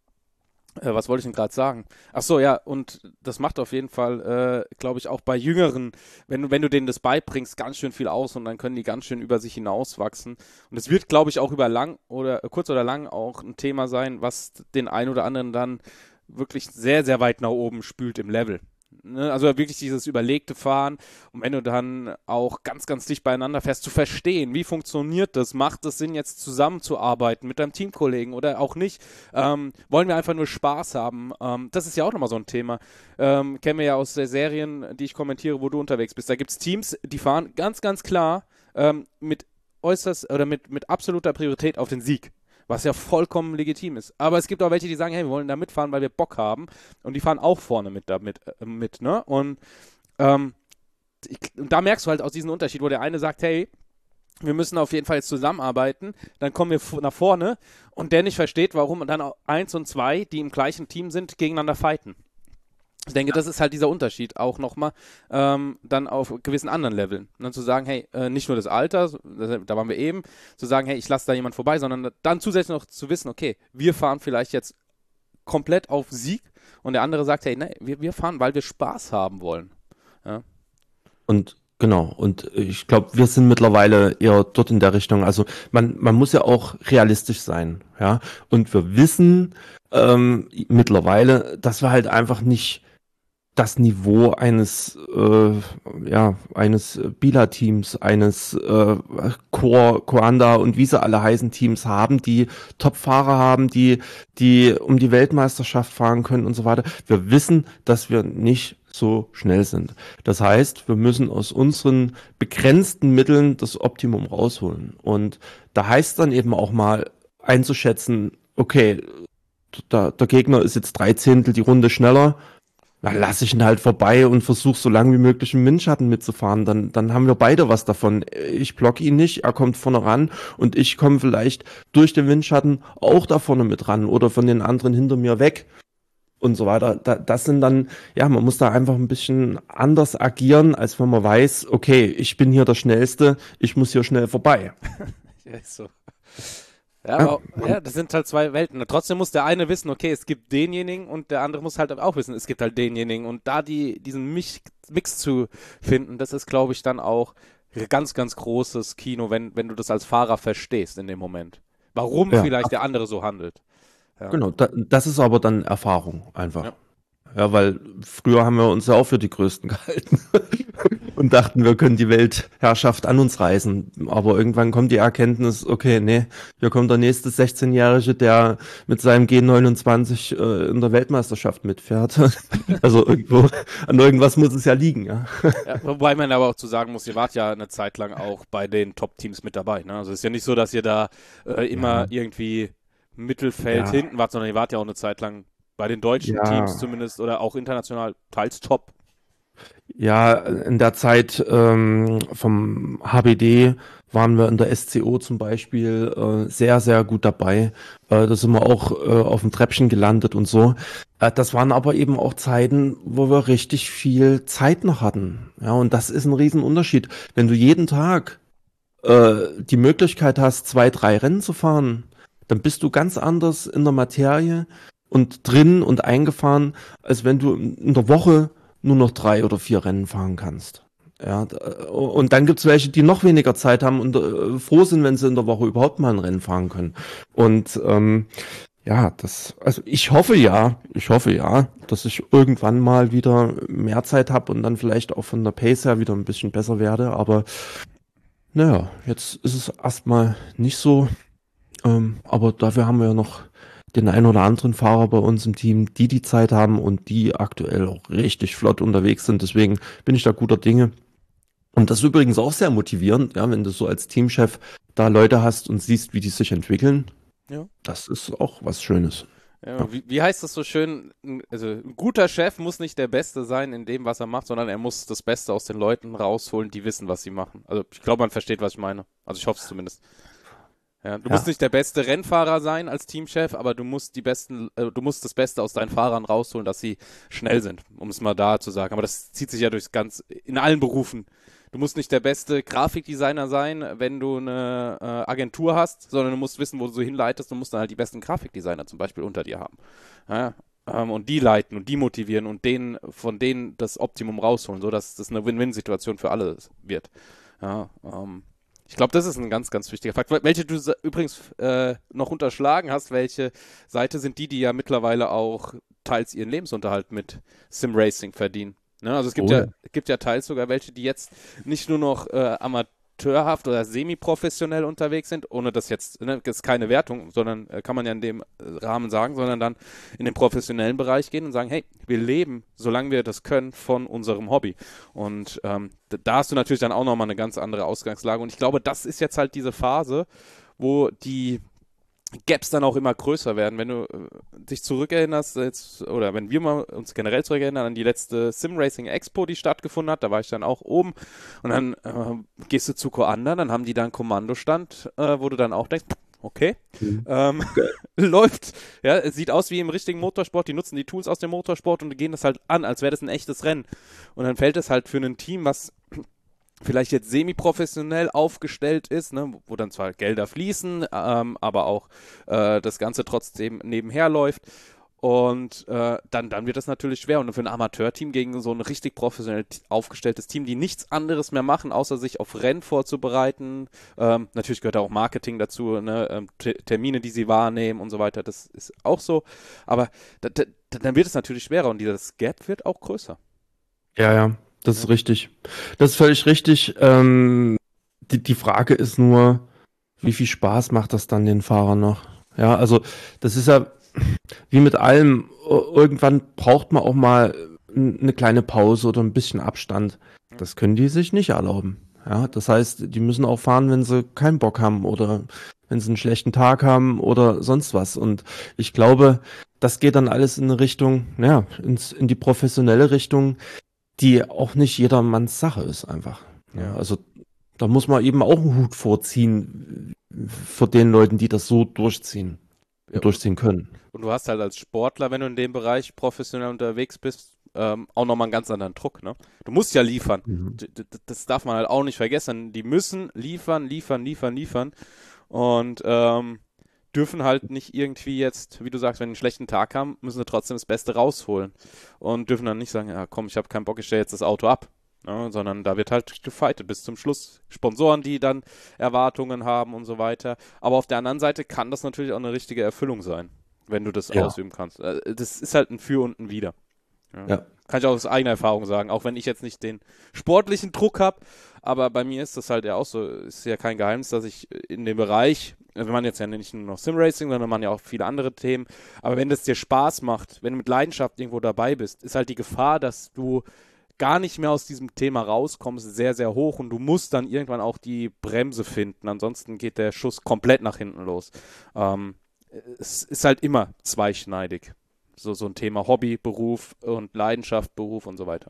äh, was wollte ich denn gerade sagen? Ach so, ja, und das macht auf jeden Fall, äh, glaube ich, auch bei Jüngeren, wenn du, wenn du denen das beibringst, ganz schön viel aus und dann können die ganz schön über sich hinauswachsen. Und es wird, glaube ich, auch über lang oder äh, kurz oder lang auch ein Thema sein, was den einen oder anderen dann wirklich sehr, sehr weit nach oben spült im Level. Ne? Also wirklich dieses überlegte Fahren und wenn du dann auch ganz, ganz dicht beieinander fährst, zu verstehen, wie funktioniert das, macht es Sinn, jetzt zusammenzuarbeiten mit deinem Teamkollegen oder auch nicht, ähm, wollen wir einfach nur Spaß haben, ähm, das ist ja auch nochmal so ein Thema, ähm, kennen wir ja aus der Serien, die ich kommentiere, wo du unterwegs bist, da gibt es Teams, die fahren ganz, ganz klar ähm, mit äußerst oder mit, mit absoluter Priorität auf den Sieg. Was ja vollkommen legitim ist. Aber es gibt auch welche, die sagen, hey, wir wollen da mitfahren, weil wir Bock haben. Und die fahren auch vorne mit, da mit, äh, mit ne? Und, ähm, ich, und da merkst du halt aus diesem Unterschied, wo der eine sagt, hey, wir müssen auf jeden Fall jetzt zusammenarbeiten, dann kommen wir f- nach vorne und der nicht versteht, warum dann auch eins und zwei, die im gleichen Team sind, gegeneinander fighten. Ich denke, das ist halt dieser Unterschied auch nochmal ähm, dann auf gewissen anderen Leveln. Und dann zu sagen, hey, äh, nicht nur das Alter, das, da waren wir eben, zu sagen, hey, ich lasse da jemand vorbei, sondern dann zusätzlich noch zu wissen, okay, wir fahren vielleicht jetzt komplett auf Sieg und der andere sagt, hey, ne, wir, wir fahren, weil wir Spaß haben wollen. Ja. Und genau, und ich glaube, wir sind mittlerweile eher dort in der Richtung. Also man, man muss ja auch realistisch sein, ja. Und wir wissen ähm, mittlerweile, dass wir halt einfach nicht das Niveau eines äh, ja eines Bila-Teams, eines äh, Core, Coanda und wie sie alle heißen Teams haben, die Top-Fahrer haben, die die um die Weltmeisterschaft fahren können und so weiter. Wir wissen, dass wir nicht so schnell sind. Das heißt, wir müssen aus unseren begrenzten Mitteln das Optimum rausholen. Und da heißt dann eben auch mal einzuschätzen, okay, da, der Gegner ist jetzt drei Zehntel die Runde schneller, dann lasse ich ihn halt vorbei und versuche so lange wie möglich im Windschatten mitzufahren. Dann, dann haben wir beide was davon. Ich block ihn nicht, er kommt vorne ran und ich komme vielleicht durch den Windschatten auch da vorne mit ran oder von den anderen hinter mir weg und so weiter. Da, das sind dann, ja, man muss da einfach ein bisschen anders agieren, als wenn man weiß, okay, ich bin hier der Schnellste, ich muss hier schnell vorbei. Ja, ist so. Ja, aber, ja, das sind halt zwei Welten. Trotzdem muss der eine wissen, okay, es gibt denjenigen und der andere muss halt auch wissen, es gibt halt denjenigen. Und da die diesen Mix, Mix zu finden, das ist, glaube ich, dann auch ganz, ganz großes Kino, wenn, wenn du das als Fahrer verstehst in dem Moment. Warum Ja. vielleicht der andere so handelt. Ja. Genau, da, das ist aber dann Erfahrung einfach. Ja. Ja, weil früher haben wir uns ja auch für die Größten gehalten und dachten, wir können die Weltherrschaft an uns reißen. Aber irgendwann kommt die Erkenntnis, okay, nee, hier kommt der nächste sechzehnjährige, der mit seinem G neunundzwanzig äh, in der Weltmeisterschaft mitfährt. Also irgendwo, an irgendwas muss es ja liegen, ja. Ja, wobei man aber auch zu sagen muss, ihr wart ja eine Zeit lang auch bei den Top-Teams mit dabei. Ne? Also es ist ja nicht so, dass ihr da äh, immer Ja. irgendwie Mittelfeld Ja. hinten wart, sondern ihr wart ja auch eine Zeit lang bei den deutschen Ja. Teams zumindest oder auch international teils top. Ja, in der Zeit ähm, vom H B D waren wir in der S C O zum Beispiel äh, sehr, sehr gut dabei. Äh, da sind wir auch äh, auf dem Treppchen gelandet und so. Äh, das waren aber eben auch Zeiten, wo wir richtig viel Zeit noch hatten. Ja, und das ist ein Riesenunterschied. Wenn du jeden Tag äh, die Möglichkeit hast, zwei, drei Rennen zu fahren, dann bist du ganz anders in der Materie und drin und eingefahren, als wenn du in der Woche nur noch drei oder vier Rennen fahren kannst. Ja, da- und dann gibt's welche, die noch weniger Zeit haben und äh, froh sind, wenn sie in der Woche überhaupt mal ein Rennen fahren können. Und ähm, ja, das, also ich hoffe ja, ich hoffe ja, dass ich irgendwann mal wieder mehr Zeit habe und dann vielleicht auch von der Pace her wieder ein bisschen besser werde. Aber naja, jetzt ist es erstmal nicht so. Ähm, aber dafür haben wir ja noch den ein oder anderen Fahrer bei uns im Team, die die Zeit haben und die aktuell auch richtig flott unterwegs sind. Deswegen bin ich da guter Dinge. Und das ist übrigens auch sehr motivierend, ja, wenn du so als Teamchef da Leute hast und siehst, wie die sich entwickeln. Ja. Das ist auch was Schönes. Ja, wie, wie heißt das so schön? Also ein guter Chef muss nicht der Beste sein in dem, was er macht, sondern er muss das Beste aus den Leuten rausholen, die wissen, was sie machen. Also ich glaube, man versteht, was ich meine. Also ich hoffe es zumindest. Ja, du Ja. musst nicht der beste Rennfahrer sein als Teamchef, aber du musst die besten, äh, du musst das Beste aus deinen Fahrern rausholen, dass sie schnell sind, um es mal da zu sagen. Aber das zieht sich ja durchs ganz, in allen Berufen, du musst nicht der beste Grafikdesigner sein, wenn du eine äh, Agentur hast, sondern du musst wissen, wo du so hinleitest und musst dann halt die besten Grafikdesigner zum Beispiel unter dir haben. Ja, ähm, und die leiten und die motivieren und denen, von denen das Optimum rausholen, sodass das eine Win-Win-Situation für alle wird. Ja, ähm, ich glaube, das ist ein ganz, ganz wichtiger Fakt. Welche du übrigens äh, noch unterschlagen hast, welche Seite sind die, die ja mittlerweile auch teils ihren Lebensunterhalt mit Sim-Racing verdienen. Ne? Also es gibt, oh. ja, gibt ja teils sogar welche, die jetzt nicht nur noch äh, amateurhaft oder semi-professionell unterwegs sind, ohne das jetzt, ne, das ist keine Wertung, sondern äh, kann man ja in dem Rahmen sagen, sondern dann in den professionellen Bereich gehen und sagen, hey, wir leben, solange wir das können, von unserem Hobby. Und ähm, da, da hast du natürlich dann auch nochmal eine ganz andere Ausgangslage. Und ich glaube, das ist jetzt halt diese Phase, wo die Gaps dann auch immer größer werden. Wenn du äh, dich zurückerinnerst, jetzt, oder wenn wir mal uns generell zurückerinnern an die letzte Sim-Racing Expo, die stattgefunden hat, da war ich dann auch oben und dann äh, gehst du zu Coanda, dann haben die da einen Kommandostand, äh, wo du dann auch denkst, okay, mhm. ähm, okay. läuft, ja, es sieht aus wie im richtigen Motorsport, die nutzen die Tools aus dem Motorsport und gehen das halt an, als wäre das ein echtes Rennen. Und dann fällt es halt für ein Team, was vielleicht jetzt semi-professionell aufgestellt ist, ne, wo dann zwar Gelder fließen, ähm, aber auch äh, das Ganze trotzdem nebenher läuft. Und äh, dann, dann wird das natürlich schwer. Und für ein Amateurteam gegen so ein richtig professionell aufgestelltes Team, die nichts anderes mehr machen, außer sich auf Rennen vorzubereiten. Ähm, natürlich gehört auch Marketing dazu, ne, ähm, T- Termine, die sie wahrnehmen und so weiter. Das ist auch so. Aber da, da, dann wird es natürlich schwerer und dieses Gap wird auch größer. Ja, ja. Das ist richtig. Das ist völlig richtig. Ähm, die, die Frage ist nur, wie viel Spaß macht das dann den Fahrern noch? Ja, also das ist ja wie mit allem. Irgendwann braucht man auch mal eine kleine Pause oder ein bisschen Abstand. Das können die sich nicht erlauben. Ja, das heißt, die müssen auch fahren, wenn sie keinen Bock haben oder wenn sie einen schlechten Tag haben oder sonst was. Und ich glaube, das geht dann alles in eine Richtung, ja, ins, in die professionelle Richtung, die auch nicht jedermanns Sache ist einfach. Ja, also da muss man eben auch einen Hut vorziehen vor den Leuten, die das so durchziehen und ja, durchziehen können. Und du hast halt als Sportler, wenn du in dem Bereich professionell unterwegs bist, ähm, auch nochmal einen ganz anderen Druck. Ne? Du musst ja liefern. Mhm. Das darf man halt auch nicht vergessen. Die müssen liefern, liefern, liefern, liefern und ähm, dürfen halt nicht irgendwie jetzt, wie du sagst, wenn die einen schlechten Tag haben, müssen sie trotzdem das Beste rausholen und dürfen dann nicht sagen, ja komm, ich habe keinen Bock, ich stelle jetzt das Auto ab, ja, sondern da wird halt gefightet bis zum Schluss. Sponsoren, die dann Erwartungen haben und so weiter. Aber auf der anderen Seite kann das natürlich auch eine richtige Erfüllung sein, wenn du das ja. ausüben kannst. Das ist halt ein Für und ein Wider. Ja. Ja. Kann ich auch aus eigener Erfahrung sagen, auch wenn ich jetzt nicht den sportlichen Druck habe, aber bei mir ist das halt ja auch so, ist ja kein Geheimnis, dass ich in dem Bereich, wir machen jetzt ja nicht nur noch Sim-Racing, sondern man ja auch viele andere Themen, aber wenn das dir Spaß macht, wenn du mit Leidenschaft irgendwo dabei bist, ist halt die Gefahr, dass du gar nicht mehr aus diesem Thema rauskommst, sehr, sehr hoch und du musst dann irgendwann auch die Bremse finden, ansonsten geht der Schuss komplett nach hinten los. Ähm, es ist halt immer zweischneidig. So, so ein Thema Hobby, Beruf und Leidenschaft, Beruf und so weiter.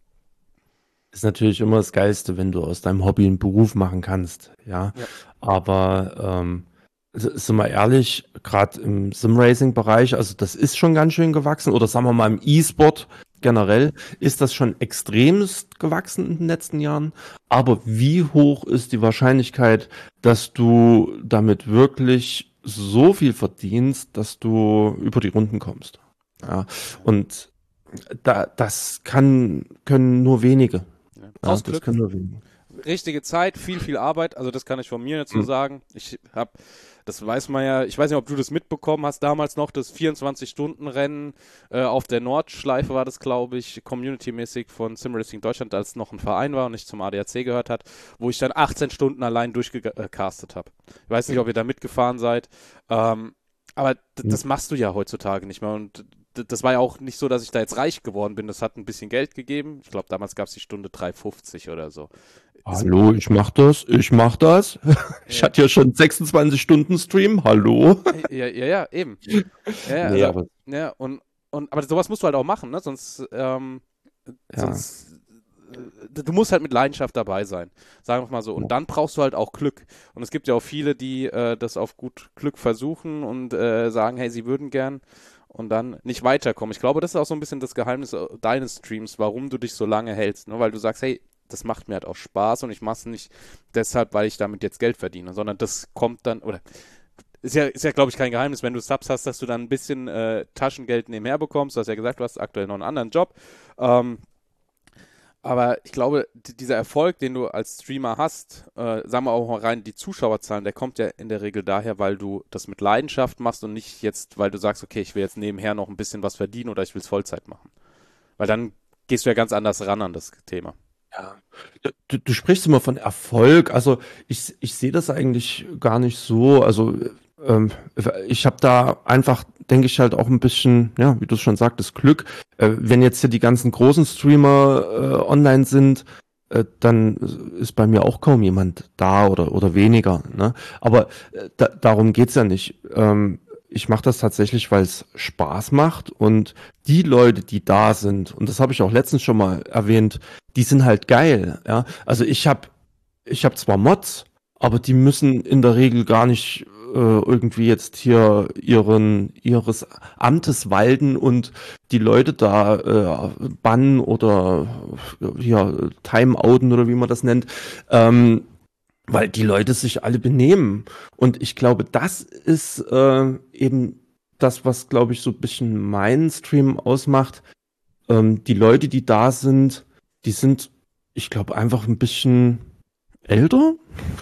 Ist natürlich immer das Geilste, wenn du aus deinem Hobby einen Beruf machen kannst, ja. ja. Aber ähm, sind wir ehrlich, gerade im Sim-Racing-Bereich, also das ist schon ganz schön gewachsen, oder sagen wir mal im E-Sport generell, ist das schon extremst gewachsen in den letzten Jahren. Aber wie hoch ist die Wahrscheinlichkeit, dass du damit wirklich so viel verdienst, dass du über die Runden kommst? Ja, und da, das kann, können nur wenige. Ja, ja, das können nur wenige. Richtige Zeit, viel, viel Arbeit, also das kann ich von mir jetzt so mhm. sagen. Ich habe, das weiß man ja, ich weiß nicht, ob du das mitbekommen hast, damals noch das vierundzwanzig-Stunden-Rennen äh, auf der Nordschleife war das, glaube ich, community-mäßig von Sim-Racing Deutschland, als es noch ein Verein war und nicht zum A D A C gehört hat, wo ich dann achtzehn Stunden allein durchgecastet habe. Ich weiß nicht, ob ihr da mitgefahren seid, ähm, aber d- das machst du ja heutzutage nicht mehr und das war ja auch nicht so, dass ich da jetzt reich geworden bin. Das hat ein bisschen Geld gegeben. Ich glaube, damals gab es die Stunde drei fünfzig oder so. Hallo, ich mach das, ich mach das. Ich ja. hatte ja schon sechsundzwanzig Stunden Stream, hallo. Ja, ja, ja, eben. Ja, ja, nee, also, aber ja und, und, aber sowas musst du halt auch machen, ne? Sonst, ähm, ja. sonst du musst halt mit Leidenschaft dabei sein, sagen wir mal so. Und dann brauchst du halt auch Glück. Und es gibt ja auch viele, die äh, das auf gut Glück versuchen und äh, sagen, hey, sie würden gern und dann nicht weiterkommen. Ich glaube, das ist auch so ein bisschen das Geheimnis deines Streams, warum du dich so lange hältst. Ne? Weil du sagst, hey, das macht mir halt auch Spaß und ich mache es nicht deshalb, weil ich damit jetzt Geld verdiene, sondern das kommt dann, oder ist ja, ist ja glaube ich, kein Geheimnis, wenn du Subs hast, dass du dann ein bisschen äh, Taschengeld nebenher bekommst. Du hast ja gesagt, du hast aktuell noch einen anderen Job. Ähm, aber ich glaube, d- dieser Erfolg, den du als Streamer hast, äh, sagen wir auch mal rein, die Zuschauerzahlen, der kommt ja in der Regel daher, weil du das mit Leidenschaft machst und nicht jetzt, weil du sagst, okay, ich will jetzt nebenher noch ein bisschen was verdienen oder ich will es Vollzeit machen. Weil dann gehst du ja ganz anders ran an das Thema. Ja. Du, du sprichst immer von Erfolg. Also ich, ich sehe das eigentlich gar nicht so. Also ähm, ich habe da einfach, denke ich, halt auch ein bisschen, ja, wie du es schon sagtest, Glück. Äh, wenn jetzt hier die ganzen großen Streamer äh, online sind, äh, dann ist bei mir auch kaum jemand da oder, oder weniger. Ne? Aber äh, da, darum geht's ja nicht. Ähm, ich mache das tatsächlich, weil es Spaß macht und die Leute, die da sind, und das habe ich auch letztens schon mal erwähnt, die sind halt geil, ja. Also ich habe ich habe zwar Mods, aber die müssen in der Regel gar nicht äh, irgendwie jetzt hier ihren ihres Amtes walten und die Leute da äh, bannen oder äh, hier timeouten oder wie man das nennt, ähm, weil die Leute sich alle benehmen. Und ich glaube, das ist äh, eben das, was, glaube ich, so ein bisschen meinen Stream ausmacht. Ähm, die Leute, die da sind, die sind, ich glaube, einfach ein bisschen älter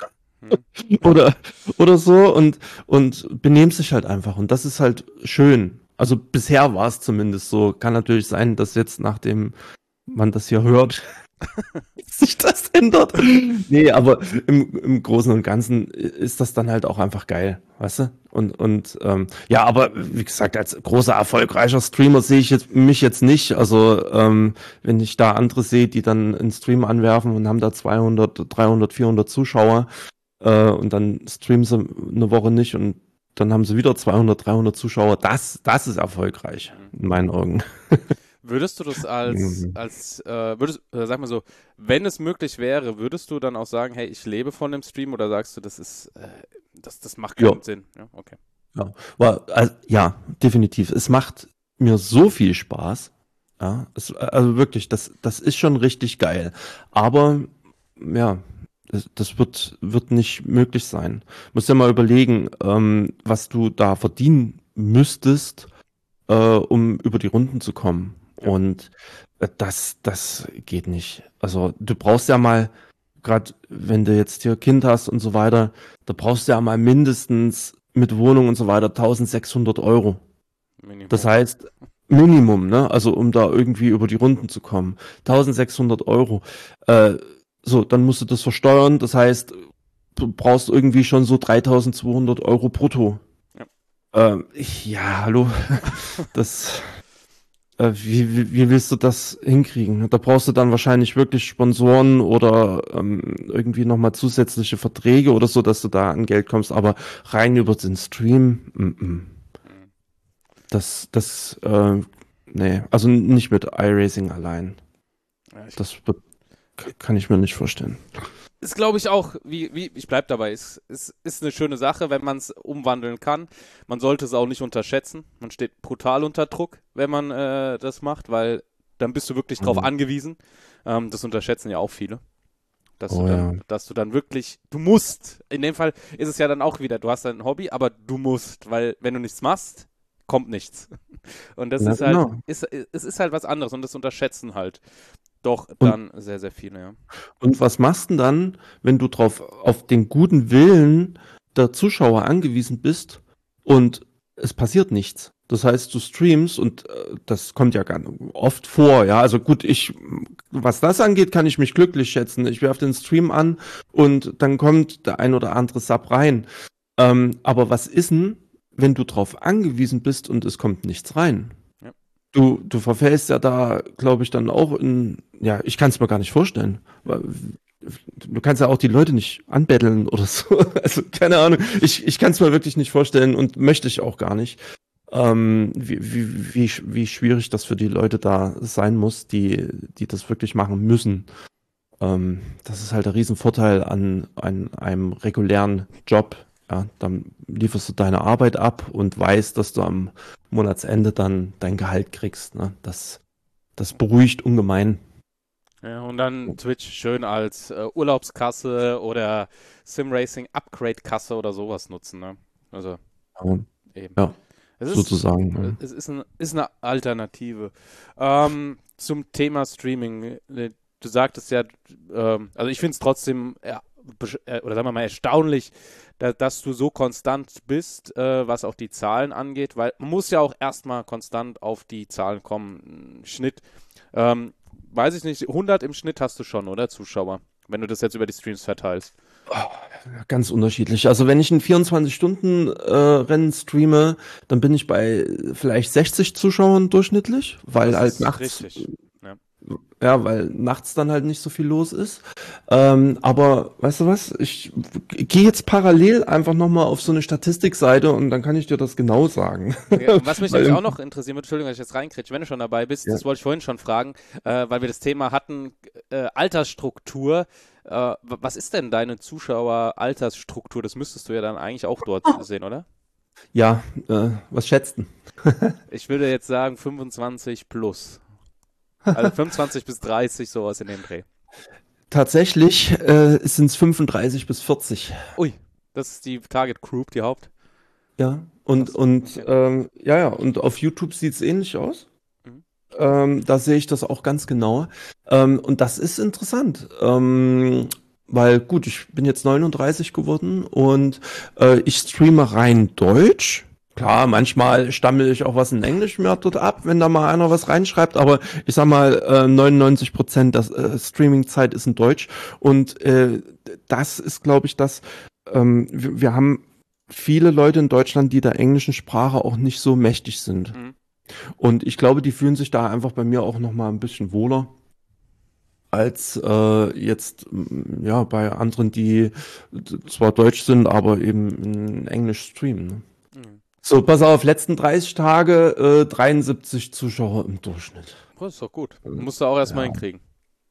Hm. oder, oder so und, und benehmen sich halt einfach. Und das ist halt schön. Also bisher war es zumindest so. Kann natürlich sein, dass jetzt, nachdem man das hier hört, sich das ändert. Nee, aber im, im Großen und Ganzen ist das dann halt auch einfach geil, weißt du? Und, und ähm, ja, aber wie gesagt, als großer, erfolgreicher Streamer sehe ich jetzt, mich jetzt nicht. Also ähm, wenn ich da andere sehe, die dann einen Stream anwerfen und haben da zweihundert, dreihundert, vierhundert Zuschauer äh, und dann streamen sie eine Woche nicht und dann haben sie wieder zweihundert, dreihundert Zuschauer. Das, das ist erfolgreich, in meinen Augen. Würdest du das als, Mhm. als äh, würdest, äh, sag mal so, wenn es möglich wäre, würdest du dann auch sagen, hey, ich lebe von dem Stream oder sagst du, das ist, äh, das, das macht Ja. keinen Sinn? Ja, okay. Ja, war, also, ja, definitiv. Es macht mir so viel Spaß. Ja, es, also wirklich, das, das ist schon richtig geil. Aber ja, das, das wird, wird nicht möglich sein. Musst ja mal überlegen, ähm, was du da verdienen müsstest, äh, um über die Runden zu kommen. Ja. Und äh, das, das geht nicht. Also du brauchst ja mal, gerade wenn du jetzt hier Kind hast und so weiter, da brauchst du ja mal mindestens mit Wohnung und so weiter eintausendsechshundert Euro. Minimum. Das heißt, Minimum, ne? Also um da irgendwie über die Runden zu kommen. eintausendsechshundert Euro. Äh, so, dann musst du das versteuern. Das heißt, du brauchst irgendwie schon so dreitausendzweihundert Euro brutto. Ja. Ähm, ich, ja, hallo. Das, äh, wie, wie, wie willst du das hinkriegen? Da brauchst du dann wahrscheinlich wirklich Sponsoren oder ähm, irgendwie nochmal zusätzliche Verträge oder so, dass du da an Geld kommst. Aber rein über den Stream, mm, mm. Mhm. das, das, äh, nee, also nicht mit iRacing allein. Ja, ich, Das wird, kann ich mir nicht vorstellen. ist, glaube ich, auch, wie, wie, ich bleib dabei, es ist, ist, ist eine schöne Sache, wenn man es umwandeln kann. Man sollte es auch nicht unterschätzen. Man steht brutal unter Druck, wenn man äh, das macht, weil dann bist du wirklich drauf Mhm. angewiesen. Ähm, das unterschätzen ja auch viele. Dass, Oh du dann, ja. dass du dann wirklich, du musst. In dem Fall ist es ja dann auch wieder, du hast ein Hobby, aber du musst, weil wenn du nichts machst, kommt nichts. Und das Ja, ist halt, genau. ist, es ist halt was anderes und das unterschätzen halt doch Und, dann sehr, sehr viele, ja. und was machst du denn dann, wenn du drauf auf den guten Willen der Zuschauer angewiesen bist und es passiert nichts? Das heißt, du streamst und äh, das kommt ja ganz oft vor, ja. Also gut, ich, was das angeht, kann ich mich glücklich schätzen. Ich werfe den Stream an und dann kommt der ein oder andere Sub rein. Ähm, aber was ist denn, wenn du drauf angewiesen bist und es kommt nichts rein? Ja. Du, du verfällst ja da, glaube ich, dann auch in, ja, ich kann es mir gar nicht vorstellen. Weil du kannst ja auch die Leute nicht anbetteln oder so. Also keine Ahnung. Ich, ich kann es mir wirklich nicht vorstellen und möchte ich auch gar nicht. Ähm, wie, wie, wie, wie schwierig das für die Leute da sein muss, die, die das wirklich machen müssen. Ähm, das ist halt der Riesenvorteil an, an einem regulären Job. Ja, dann lieferst du deine Arbeit ab und weißt, dass du am Monatsende dann dein Gehalt kriegst. Ne? Das, das beruhigt ungemein. Ja, und dann Twitch schön als äh, Urlaubskasse oder Sim-Racing-Upgrade-Kasse oder sowas nutzen, ne? Also Ja, eben. ja Es ist, sozusagen. Ja. es ist, ein, ist eine Alternative. Ähm, zum Thema Streaming. äh, Du sagtest ja, ähm, also ich finde es trotzdem, ja, besch- äh, oder sagen wir mal erstaunlich, da, dass du so konstant bist, äh, was auch die Zahlen angeht, weil man muss ja auch erstmal konstant auf die Zahlen kommen. Schnitt, ähm, weiß ich nicht, hundert im Schnitt hast du schon, oder Zuschauer, wenn du das jetzt über die Streams verteilst. Ganz unterschiedlich. Also wenn ich ein vierundzwanzig-Stunden-Rennen streame, dann bin ich bei vielleicht sechzig Zuschauern durchschnittlich, weil Das halt ist nachts, richtig. Ja. ja, weil nachts dann halt nicht so viel los ist. Ähm, aber weißt du was? Ich gehe jetzt parallel einfach nochmal auf so eine Statistikseite und dann kann ich dir das genau sagen. Ja, und was mich Weil nämlich im- auch noch interessieren würde, Entschuldigung, dass ich jetzt reinkriege, wenn du schon dabei bist, Ja. das wollte ich vorhin schon fragen, äh, weil wir das Thema hatten, äh, Altersstruktur. Äh, wa- was ist denn deine Zuschauer-Altersstruktur? Das müsstest du ja dann eigentlich auch dort sehen, oder? Ja, äh, was schätzt du? Ich würde jetzt sagen fünfundzwanzig plus. Also fünfundzwanzig bis dreißig, sowas in dem Dreh. Tatsächlich äh, sind es fünfunddreißig bis vierzig. Ui, das ist die Target Group, die Haupt. Ja, und, Krass, und okay. ähm, ja, ja, und auf YouTube sieht es ähnlich aus. Mhm. Ähm, da sehe ich das auch ganz genau. Ähm, und das ist interessant. Ähm, weil gut, ich bin jetzt neununddreißig geworden und äh, ich streame rein Deutsch. Klar, manchmal stammel ich auch was in Englisch mir dort ab, wenn da mal einer was reinschreibt, aber ich sag mal, äh, neunundneunzig Prozent der äh, Streaming-Zeit ist in Deutsch und äh, das ist, glaube ich, das, ähm, wir, wir haben viele Leute in Deutschland, die der englischen Sprache auch nicht so mächtig sind. Mhm. Und ich glaube, die fühlen sich da einfach bei mir auch noch mal ein bisschen wohler als äh, jetzt mm, ja bei anderen, die d- zwar deutsch sind, aber eben in Englisch streamen. Ne? Mhm. So, pass auf, letzten dreißig Tage äh, dreiundsiebzig Zuschauer im Durchschnitt. Oh, ist doch gut. Musst du auch erstmal Ja. hinkriegen.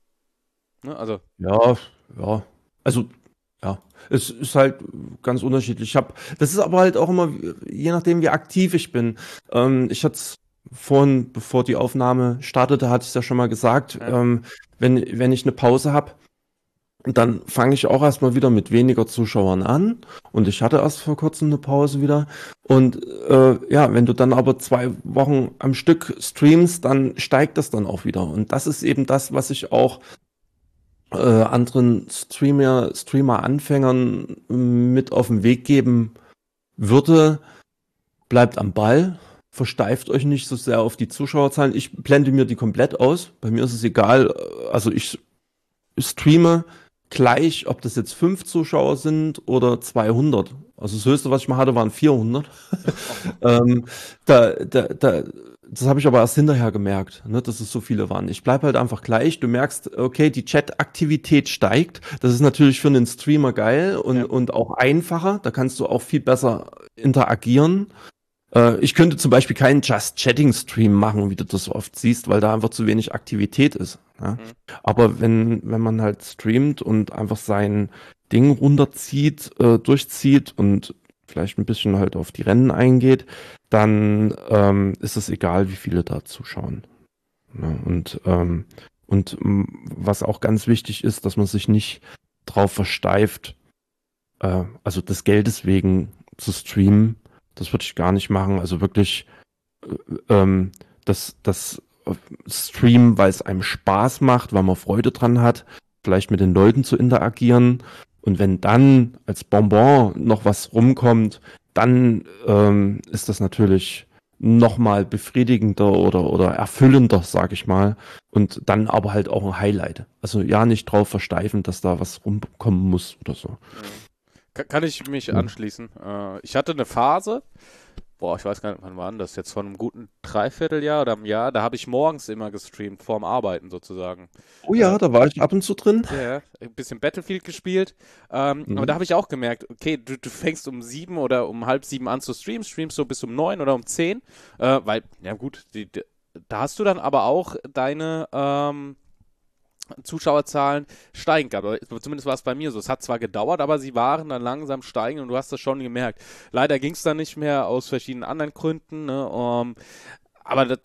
Ne? Also, Ja, ja. Also, ja. Es ist halt ganz unterschiedlich. Ich hab, das ist aber halt auch immer, je nachdem, wie aktiv ich bin. Ähm, ich hatte es vorhin, bevor die Aufnahme startete, hatte ich es ja schon mal gesagt, Ja. ähm, wenn, wenn ich eine Pause habe, dann fange ich auch erstmal wieder mit weniger Zuschauern an. Und ich hatte erst vor kurzem eine Pause wieder. Und äh, ja, wenn du dann aber zwei Wochen am Stück streamst, dann steigt das dann auch wieder. Und das ist eben das, was ich auch äh, anderen Streamer, Streamer-Anfängern mit auf den Weg geben würde. Bleibt am Ball, versteift euch nicht so sehr auf die Zuschauerzahlen. Ich blende mir die komplett aus. Bei mir ist es egal. Also ich streame gleich, ob das jetzt fünf Zuschauer sind oder zweihundert. Also das Höchste, was ich mal hatte, waren vierhundert. ähm, da, da, da, das habe ich aber erst hinterher gemerkt, ne, dass es so viele waren. Ich bleib halt einfach gleich. Du merkst, okay, die Chat-Aktivität steigt. Das ist natürlich für einen Streamer geil und, Ja. und auch einfacher. Da kannst du auch viel besser interagieren. Äh, ich könnte zum Beispiel keinen Just-Chatting-Stream machen, wie du das so oft siehst, weil da einfach zu wenig Aktivität ist. Ja? Mhm. Aber wenn, wenn man halt streamt und einfach sein Ding runterzieht, äh, durchzieht und vielleicht ein bisschen halt auf die Rennen eingeht, dann ähm, ist es egal, wie viele da zuschauen. Ja, und ähm, und m, was auch ganz wichtig ist, dass man sich nicht drauf versteift, äh, also des Geldes wegen zu streamen. Das würde ich gar nicht machen. Also wirklich äh, ähm, das, das Streamen, weil es einem Spaß macht, weil man Freude dran hat, vielleicht mit den Leuten zu interagieren. Und wenn dann als Bonbon noch was rumkommt, dann ähm, ist das natürlich nochmal befriedigender oder, oder erfüllender, sag ich mal. Und dann aber halt auch ein Highlight. Also ja, nicht drauf versteifen, dass da was rumkommen muss oder so. Ka- Kann ich mich Ja. anschließen. Äh, ich hatte eine Phase, boah, ich weiß gar nicht, wann war denn das? Jetzt vor einem guten Dreivierteljahr oder einem Jahr, da habe ich morgens immer gestreamt, vorm Arbeiten sozusagen. Oh ja, da war ich ab und zu drin. Ja, ein bisschen Battlefield gespielt. Ähm, Mhm. Aber da habe ich auch gemerkt, okay, du, du fängst um sieben oder um halb sieben an zu streamen, streamst so bis um neun oder um zehn, äh, weil, ja gut, die, die, da hast du dann aber auch deine ähm, Zuschauerzahlen steigen gehabt. Aber zumindest war es bei mir so. Es hat zwar gedauert, aber sie waren dann langsam steigen und du hast das schon gemerkt. Leider ging es dann nicht mehr aus verschiedenen anderen Gründen, ne? Um, aber das, das,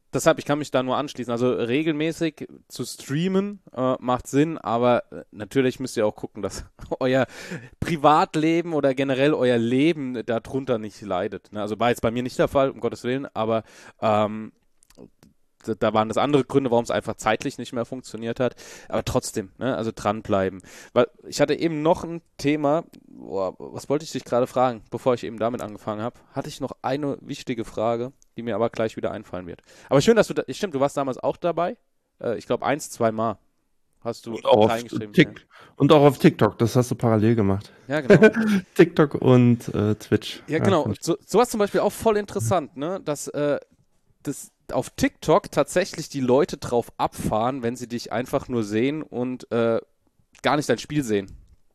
Deshalb, ich kann mich da nur anschließen. Also regelmäßig zu streamen äh, macht Sinn, aber äh, natürlich müsst ihr auch gucken, dass euer Privatleben oder generell euer Leben darunter nicht leidet. Ne? Also war jetzt bei mir nicht der Fall, um Gottes Willen, aber ähm, da, da waren das andere Gründe, warum es einfach zeitlich nicht mehr funktioniert hat. Aber trotzdem, ne? Also dranbleiben. Weil ich hatte eben noch ein Thema, boah, was wollte ich dich gerade fragen, bevor ich eben damit angefangen habe? Hatte ich noch eine wichtige Frage, die mir aber gleich wieder einfallen wird. Aber schön, dass du da, stimmt, du warst damals auch dabei. Äh, ich glaube, eins, zwei Mal hast du Und auch, auf reingeschrieben. Tik und auch auf TikTok, das hast du parallel gemacht. Ja, genau. TikTok und äh, Twitch. Ja, genau. find ich- So, sowas zum Beispiel auch voll interessant, ne? Dass äh, das auf TikTok tatsächlich die Leute drauf abfahren, wenn sie dich einfach nur sehen und äh, gar nicht dein Spiel sehen.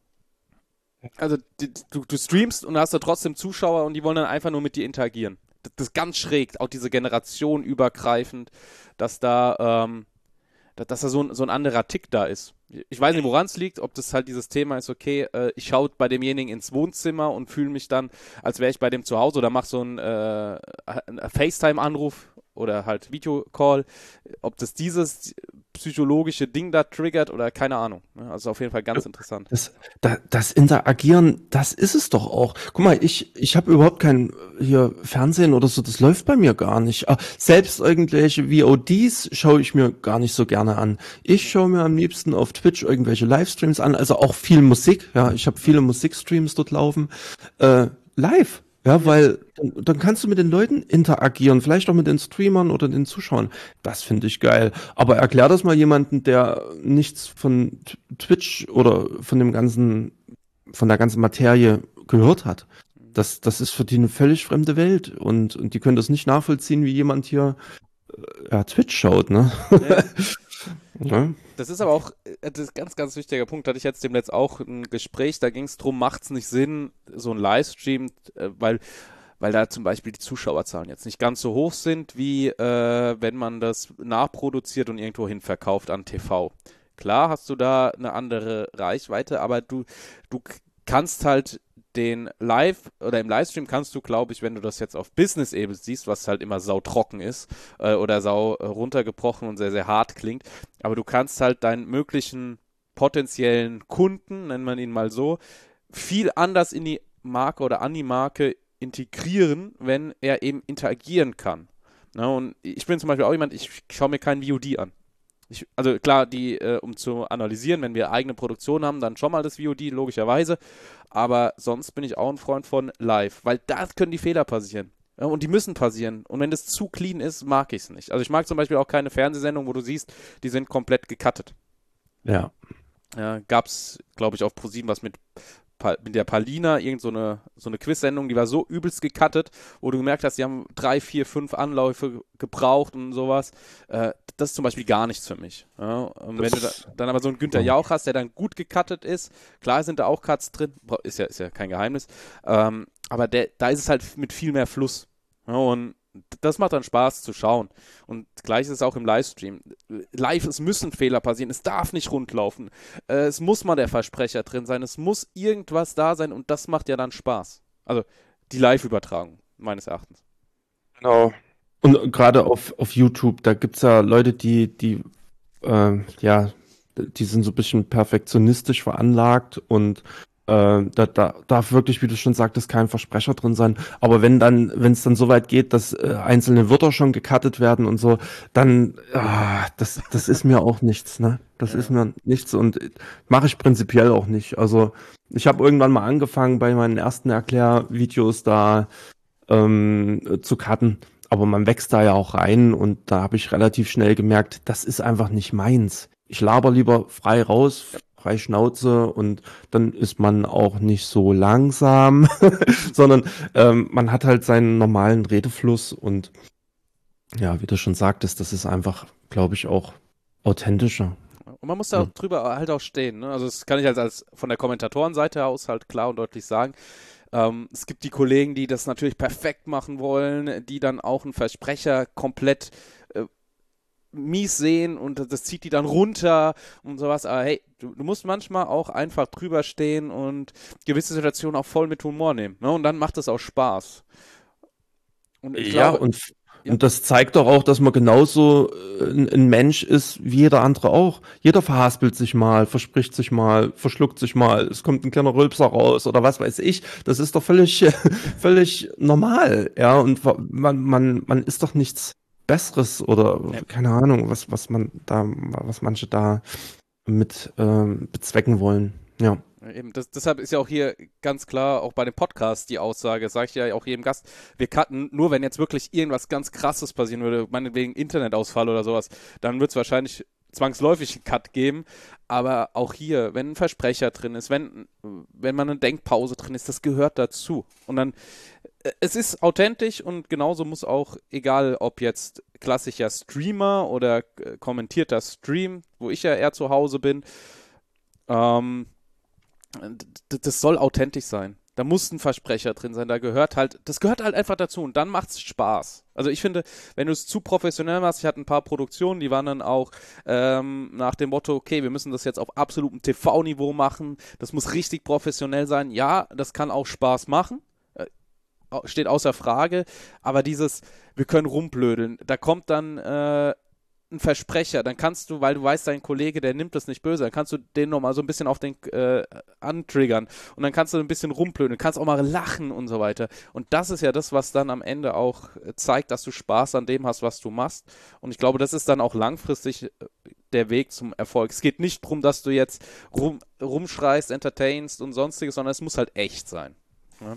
Also die, du, du streamst und hast da trotzdem Zuschauer und die wollen dann einfach nur mit dir interagieren. Das, das ist ganz schräg, auch diese Generation übergreifend, dass da, ähm, da- dass da so ein, so ein anderer Tick da ist. Ich weiß nicht, woran es liegt, ob das halt dieses Thema ist, okay, äh, ich schaue bei demjenigen ins Wohnzimmer und fühle mich dann, als wäre ich bei dem zu Hause oder mache so einen, äh, einen FaceTime-Anruf oder halt Videocall, ob das dieses psychologische Ding da triggert oder keine Ahnung. Ne? Also auf jeden Fall ganz interessant. Das, da, das Interagieren, das ist es doch auch. Guck mal, ich, ich habe überhaupt kein äh, hier Fernsehen oder so, das läuft bei mir gar nicht. Ah, selbst irgendwelche V O Ds schaue ich mir gar nicht so gerne an. Ich schaue mir am liebsten auf Twitch irgendwelche Livestreams an, also auch viel Musik. Ja, ich habe viele Musikstreams dort laufen. Äh, live. Ja, weil dann, dann kannst du mit den Leuten interagieren, vielleicht auch mit den Streamern oder den Zuschauern. Das finde ich geil. Aber erklär das mal jemanden, der nichts von T- Twitch oder von dem ganzen, von der ganzen Materie gehört hat. Das, das ist für die eine völlig fremde Welt und, und die können das nicht nachvollziehen, wie jemand hier äh, ja, Twitch schaut, ne? Ja. Ja. Das ist aber auch äh, das ist ein ganz, ganz wichtiger Punkt. Hatte ich jetzt demnächst auch ein Gespräch, da ging es darum, macht es nicht Sinn, so ein Livestream, äh, weil, weil da zum Beispiel die Zuschauerzahlen jetzt nicht ganz so hoch sind, wie äh, wenn man das nachproduziert und irgendwo hin verkauft an T V. Klar hast du da eine andere Reichweite, aber du, du k- kannst halt den Live oder im Livestream kannst du, glaube ich, wenn du das jetzt auf Business-Ebene siehst, was halt immer sautrocken ist äh, oder sau äh, runtergebrochen und sehr, sehr hart klingt, aber du kannst halt deinen möglichen potenziellen Kunden, nennen wir ihn mal so, viel anders in die Marke oder an die Marke integrieren, wenn er eben interagieren kann. Na, und ich bin zum Beispiel auch jemand, ich schaue mir kein V O D an. Ich, also klar, die, äh, um zu analysieren, wenn wir eigene Produktion haben, dann schon mal das V O D, logischerweise. Aber sonst bin ich auch ein Freund von Live, weil da können die Fehler passieren. Ja, und die müssen passieren. Und wenn das zu clean ist, mag ich es nicht. Also ich mag zum Beispiel auch keine Fernsehsendung, wo du siehst, die sind komplett gecuttet. Ja. Ja, gab es, glaube ich, auf ProSieben was mit, Pa- mit der Palina, irgend so eine, so eine Quiz-Sendung, die war so übelst gecuttet, wo du gemerkt hast, die haben drei, vier, fünf Anläufe gebraucht und sowas. Äh, das ist zum Beispiel gar nichts für mich. Ja, und wenn du da, Das, dann aber so einen Günther Jauch hast, der dann gut gecuttet ist, klar sind da auch Cuts drin, bra- ist ja, ist ja kein Geheimnis, ähm, aber der, da ist es halt mit viel mehr Fluss. Ja, und das macht dann Spaß zu schauen. Und gleich ist es auch im Livestream. Live, es müssen Fehler passieren, es darf nicht rundlaufen. Äh, es muss mal der Versprecher drin sein, es muss irgendwas da sein und das macht ja dann Spaß. Also die Live-Übertragung, meines Erachtens. genau. Und gerade auf, auf YouTube, da gibt's ja Leute, die, die, ähm, ja, die sind so ein bisschen perfektionistisch veranlagt und äh, da, da darf wirklich, wie du schon sagtest, kein Versprecher drin sein. Aber wenn dann, wenn es dann so weit geht, dass äh, einzelne Wörter schon gecuttet werden und so, dann, ah, das, das ist mir auch nichts, ne? Das Ja. ist mir nichts und mache ich prinzipiell auch nicht. Also ich habe irgendwann mal angefangen, bei meinen ersten Erklärvideos da ähm, zu cutten. Aber man wächst da ja auch rein und da habe ich relativ schnell gemerkt, das ist einfach nicht meins. Ich laber lieber frei raus, frei Schnauze und dann ist man auch nicht so langsam, sondern ähm, man hat halt seinen normalen Redefluss und ja, wie du schon sagtest, das ist einfach, glaube ich, auch authentischer. Und man muss da auch Hm. drüber halt auch stehen. Ne? Also das kann ich als, als von der Kommentatorenseite aus halt klar und deutlich sagen. Ähm, es gibt die Kollegen, die das natürlich perfekt machen wollen, die dann auch einen Versprecher komplett äh, mies sehen und das zieht die dann runter und sowas. Aber hey, du, du musst manchmal auch einfach drüber stehen und gewisse Situationen auch voll mit Humor nehmen. Ne? Und dann macht es auch Spaß. Und ich Ja, glaube, und f- Ja. Und das zeigt doch auch, dass man genauso äh, ein, ein Mensch ist wie jeder andere auch. Jeder verhaspelt sich mal, verspricht sich mal, verschluckt sich mal, es kommt ein kleiner Rülpser raus oder was weiß ich. Das ist doch völlig, völlig normal, ja. Und man, man, man ist doch nichts Besseres oder Ja. keine Ahnung, was, was man da, was manche da mit ähm, bezwecken wollen. Ja. Eben, das, deshalb ist ja auch hier ganz klar, auch bei dem Podcast die Aussage, sage ich ja auch jedem Gast, wir cutten nur, wenn jetzt wirklich irgendwas ganz Krasses passieren würde, meinetwegen Internetausfall oder sowas, dann wird es wahrscheinlich zwangsläufig einen Cut geben, aber auch hier, wenn ein Versprecher drin ist, wenn, wenn man eine Denkpause drin ist, das gehört dazu. Und dann, äh, es ist authentisch und genauso muss auch, egal ob jetzt klassischer Streamer oder äh, kommentierter Stream, wo ich ja eher zu Hause bin, ähm, das soll authentisch sein. Da muss ein Versprecher drin sein. Da gehört halt, das gehört halt einfach dazu und dann macht es Spaß. Also ich finde, wenn du es zu professionell machst, ich hatte ein paar Produktionen, die waren dann auch ähm, nach dem Motto, okay, wir müssen das jetzt auf absolutem T V-Niveau machen, das muss richtig professionell sein. Ja, das kann auch Spaß machen, äh, steht außer Frage, aber dieses, wir können rumblödeln, da kommt dann äh, ein Versprecher, dann kannst du, weil du weißt, dein Kollege, der nimmt das nicht böse, dann kannst du den nochmal so ein bisschen auf den äh, antriggern und dann kannst du ein bisschen rumblödeln, kannst auch mal lachen und so weiter. Und das ist ja das, was dann am Ende auch zeigt, dass du Spaß an dem hast, was du machst. Und ich glaube, das ist dann auch langfristig der Weg zum Erfolg. Es geht nicht darum, dass du jetzt rum, rumschreist, entertainst und sonstiges, sondern es muss halt echt sein. Ja?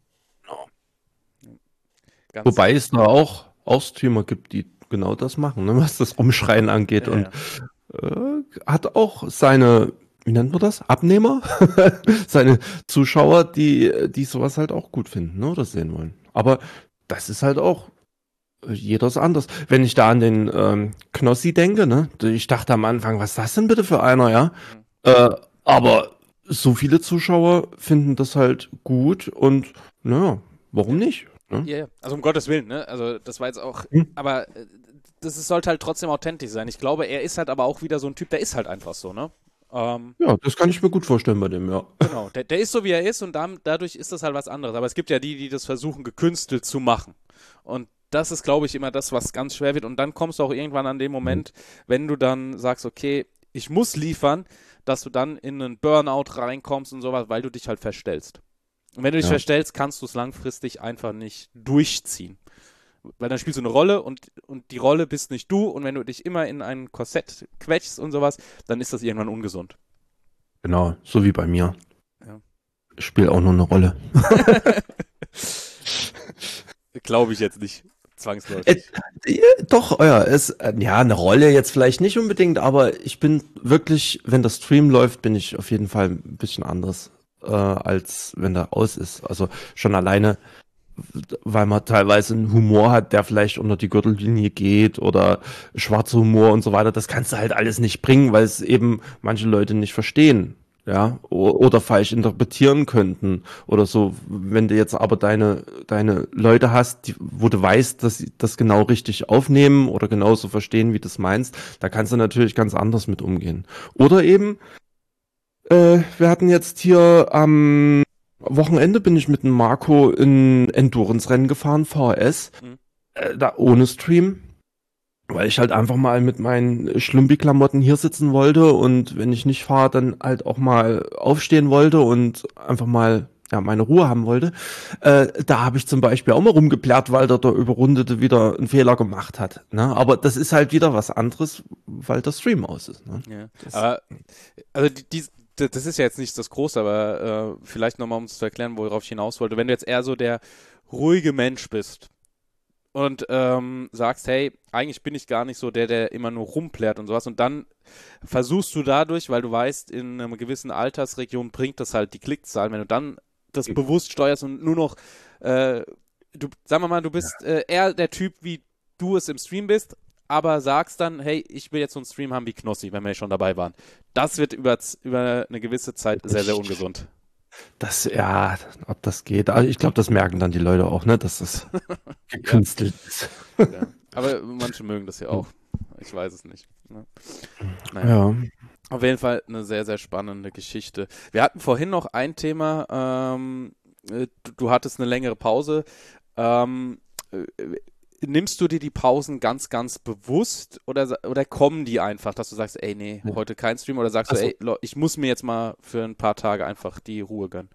Ganz Wobei es da auch, auch Streamer gibt, die genau das machen, ne, was das Rumschreien angeht. Ja, und äh, hat auch seine, wie nennt man das? Abnehmer? Seine Zuschauer, die, die sowas halt auch gut finden, ne, oder sehen wollen. Aber das ist halt auch, äh, jeder ist anders. Wenn ich da an den ähm, Knossi denke, ne, ich dachte am Anfang, was ist das denn bitte für einer, ja? Äh, aber so viele Zuschauer finden das halt gut und naja, warum nicht? Ne? Ja, ja. Also um Gottes Willen, ne? Also das war jetzt auch, Hm. aber äh, das ist, sollte halt trotzdem authentisch sein. Ich glaube, er ist halt aber auch wieder so ein Typ, der ist halt einfach so, ne? Ähm, Ja, das kann ich mir gut vorstellen bei dem, ja. genau, der, der ist so, wie er ist und dann, dadurch ist das halt was anderes. Aber es gibt ja die, die das versuchen, gekünstelt zu machen. Und das ist, glaube ich, immer das, was ganz schwer wird. Und dann kommst du auch irgendwann an den Moment, wenn du dann sagst, okay, ich muss liefern, dass du dann in einen Burnout reinkommst und sowas, weil du dich halt verstellst. Und wenn du dich Ja. verstellst, kannst du es langfristig einfach nicht durchziehen. Weil dann spielst du eine Rolle und, und die Rolle bist nicht du und wenn du dich immer in ein Korsett quetschst und sowas, dann ist das irgendwann ungesund. Genau, so wie bei mir. Ja. Ich spiele auch nur eine Rolle. Glaube ich jetzt nicht, zwangsläufig. Äh, äh, doch, ja, es, äh, ja, eine Rolle jetzt vielleicht nicht unbedingt, aber ich bin wirklich, wenn der Stream läuft, bin ich auf jeden Fall ein bisschen anders, äh, als wenn der aus ist. Also schon alleine, weil man teilweise einen Humor hat, der vielleicht unter die Gürtellinie geht oder schwarzer Humor und so weiter. Das kannst du halt alles nicht bringen, weil es eben manche Leute nicht verstehen. Ja, o- oder falsch interpretieren könnten oder so. Wenn du jetzt aber deine, deine Leute hast, die, wo du weißt, dass sie das genau richtig aufnehmen oder genauso verstehen, wie du es meinst, da kannst du natürlich ganz anders mit umgehen. Oder eben, äh, wir hatten jetzt hier am Wochenende bin ich mit dem Marco in Endurance-Rennen gefahren, V H S, Mhm. äh, da ohne Stream. Weil ich halt einfach mal mit meinen Schlumpi-Klamotten hier sitzen wollte und wenn ich nicht fahre, dann halt auch mal aufstehen wollte und einfach mal ja meine Ruhe haben wollte. Äh, da habe ich zum Beispiel auch mal rumgeplärrt, weil der, der Überrundete wieder einen Fehler gemacht hat. Ne? Aber das ist halt wieder was anderes, weil der Stream aus ist. Ne? Ja. Das- Aber, also die, die, d- das ist ja jetzt nicht das Große, aber äh, vielleicht nochmal, um es zu erklären, worauf ich hinaus wollte. Wenn du jetzt eher so der ruhige Mensch bist und ähm, sagst, hey, eigentlich bin ich gar nicht so der, der immer nur rumplärt und sowas und dann versuchst du dadurch, weil du weißt, in einer gewissen Altersregion bringt das halt die Klickzahlen, wenn du dann das bewusst steuerst und nur noch, äh, du, sagen wir mal, du bist äh, eher der Typ, wie du es im Stream bist, aber sagst dann, hey, ich will jetzt so einen Stream haben wie Knossi, wenn wir schon dabei waren. Das wird über, über eine gewisse Zeit sehr, sehr ungesund. Das, ja, ob das geht. Also ich glaube, das merken dann die Leute auch, ne, dass das gekünstelt ist. Ja. Aber manche mögen das ja auch. Ich weiß es nicht. Ne? Naja. Ja. Auf jeden Fall eine sehr, sehr spannende Geschichte. Wir hatten vorhin noch ein Thema, ähm, äh, du, du hattest eine längere Pause. Ähm, äh, nimmst du dir die Pausen ganz, ganz bewusst oder, oder kommen die einfach, dass du sagst, ey, nee, Ja. heute kein Stream oder sagst Also, du, ey, Lo- ich muss mir jetzt mal für ein paar Tage einfach die Ruhe gönnen?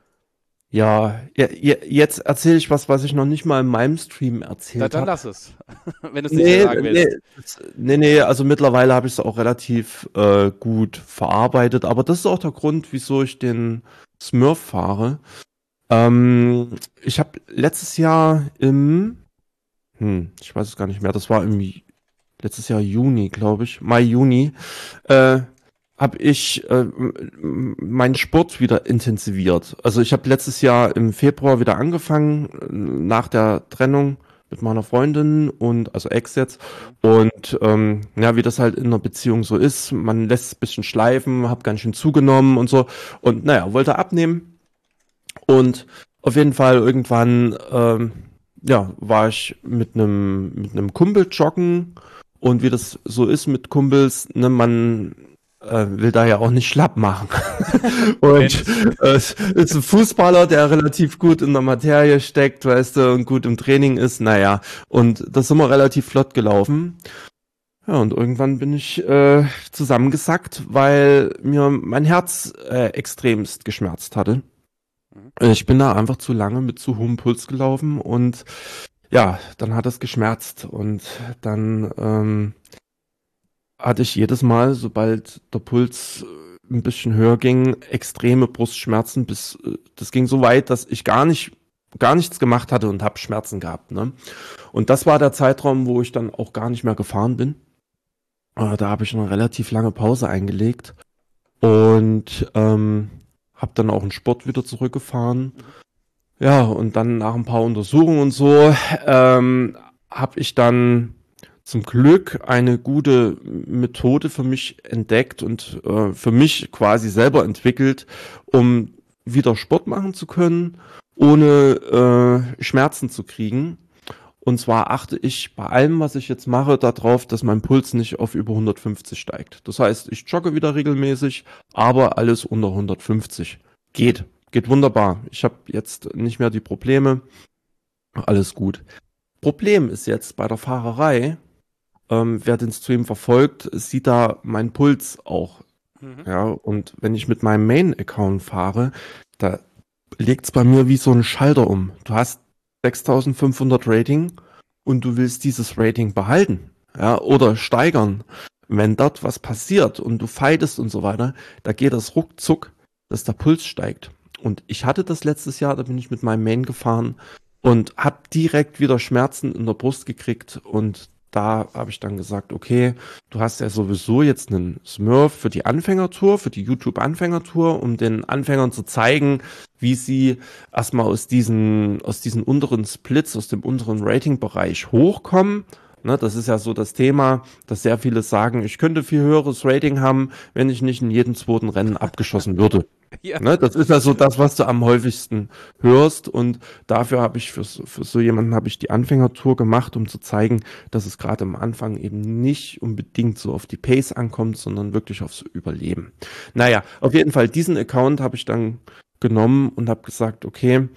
ja, ja, ja, jetzt erzähle ich was, was ich noch nicht mal in meinem Stream Da, erzählt dann habe. lass es, wenn du es nicht Nee, sagen nee, willst. das- nee, nee, also mittlerweile habe ich es auch relativ äh, gut verarbeitet, aber das ist auch der Grund, wieso ich den Smurf fahre. Ähm, ich habe letztes Jahr im, hm, ich weiß es gar nicht mehr, das war im Ju- letztes Jahr Juni, glaube ich, Mai, Juni, äh, habe ich äh, m- m- meinen Sport wieder intensiviert. Also ich habe letztes Jahr im Februar wieder angefangen, äh, nach der Trennung mit meiner Freundin und, also Ex jetzt. Und ähm, ja, wie das halt in einer Beziehung so ist, man lässt es ein bisschen schleifen, hab ganz schön zugenommen und so. Und naja, wollte abnehmen. Und auf jeden Fall irgendwann, ähm, ja, war ich mit einem mit einem Kumpel joggen und wie das so ist mit Kumpels, ne, man äh, will da ja auch nicht schlapp machen. Und äh, es ist ein Fußballer, der relativ gut in der Materie steckt, weißt du, und gut im Training ist, naja. Und das sind wir relativ flott gelaufen. Ja, und irgendwann bin ich äh, zusammengesackt, weil mir mein Herz äh, extremst geschmerzt hatte. Äh, Ich bin da einfach zu lange mit zu hohem Puls gelaufen und ja, dann hat es geschmerzt und dann ähm, hatte ich jedes Mal, sobald der Puls äh, ein bisschen höher ging, extreme Brustschmerzen, bis äh, das ging so weit, dass ich gar nicht gar nichts gemacht hatte und habe Schmerzen gehabt, ne? Und das war der Zeitraum, wo ich dann auch gar nicht mehr gefahren bin. Äh, da habe ich eine relativ lange Pause eingelegt und ähm, habe dann auch einen Sport wieder zurückgefahren. Ja, und dann nach ein paar Untersuchungen und so ähm, habe ich dann zum Glück eine gute Methode für mich entdeckt und äh, für mich quasi selber entwickelt, um wieder Sport machen zu können, ohne äh, Schmerzen zu kriegen. Und zwar achte ich bei allem, was ich jetzt mache, darauf, dass mein Puls nicht auf über hundertfünfzig steigt. Das heißt, ich jogge wieder regelmäßig, aber alles unter hundertfünfzig. Geht, geht wunderbar. Ich habe jetzt nicht mehr die Probleme. Alles gut. Problem ist jetzt bei der Fahrerei, ähm, wer den Stream verfolgt, sieht da meinen Puls auch. Mhm. Ja, und wenn ich mit meinem Main-Account fahre, da legt's bei mir wie so ein Schalter um. Du hast sechstausendfünfhundert Rating und du willst dieses Rating behalten, ja, oder steigern. Wenn dort was passiert und du fightest und so weiter, da geht das ruckzuck, dass der Puls steigt. Und ich hatte das letztes Jahr, da bin ich mit meinem Main gefahren und hab direkt wieder Schmerzen in der Brust gekriegt und da habe ich dann gesagt, okay, du hast ja sowieso jetzt einen Smurf für die Anfängertour, für die YouTube-Anfängertour, um den Anfängern zu zeigen, wie sie erstmal aus diesen, aus diesen unteren Splits, aus dem unteren Rating-Bereich hochkommen. Ne, das ist ja so das Thema, dass sehr viele sagen, ich könnte viel höheres Rating haben, wenn ich nicht in jedem zweiten Rennen abgeschossen würde. Ja. Ne, das ist ja so das, was du am häufigsten hörst und dafür habe ich für, so- für so jemanden habe ich die Anfängertour gemacht, um zu zeigen, dass es gerade am Anfang eben nicht unbedingt so auf die Pace ankommt, sondern wirklich aufs Überleben. Naja, auf jeden Fall diesen Account habe ich dann genommen und habe gesagt, okay,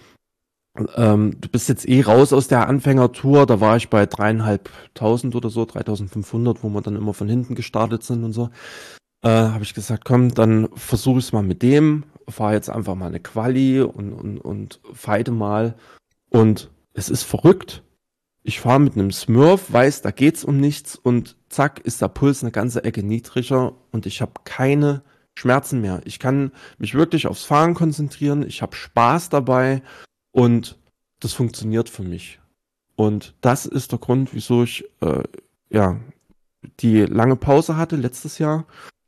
ähm, du bist jetzt eh raus aus der Anfängertour, da war ich bei dreieinhalbtausend oder so, dreitausendfünfhundert, wo wir dann immer von hinten gestartet sind und so. Äh, habe ich gesagt, komm, dann versuche ich es mal mit dem, fahre jetzt einfach mal eine Quali und, und, und fighte mal. Und es ist verrückt. Ich fahre mit einem Smurf, weiß, da geht's um nichts und zack, ist der Puls eine ganze Ecke niedriger und ich habe keine Schmerzen mehr. Ich kann mich wirklich aufs Fahren konzentrieren, ich habe Spaß dabei und das funktioniert für mich. Und das ist der Grund, wieso ich äh, ja die lange Pause hatte letztes Jahr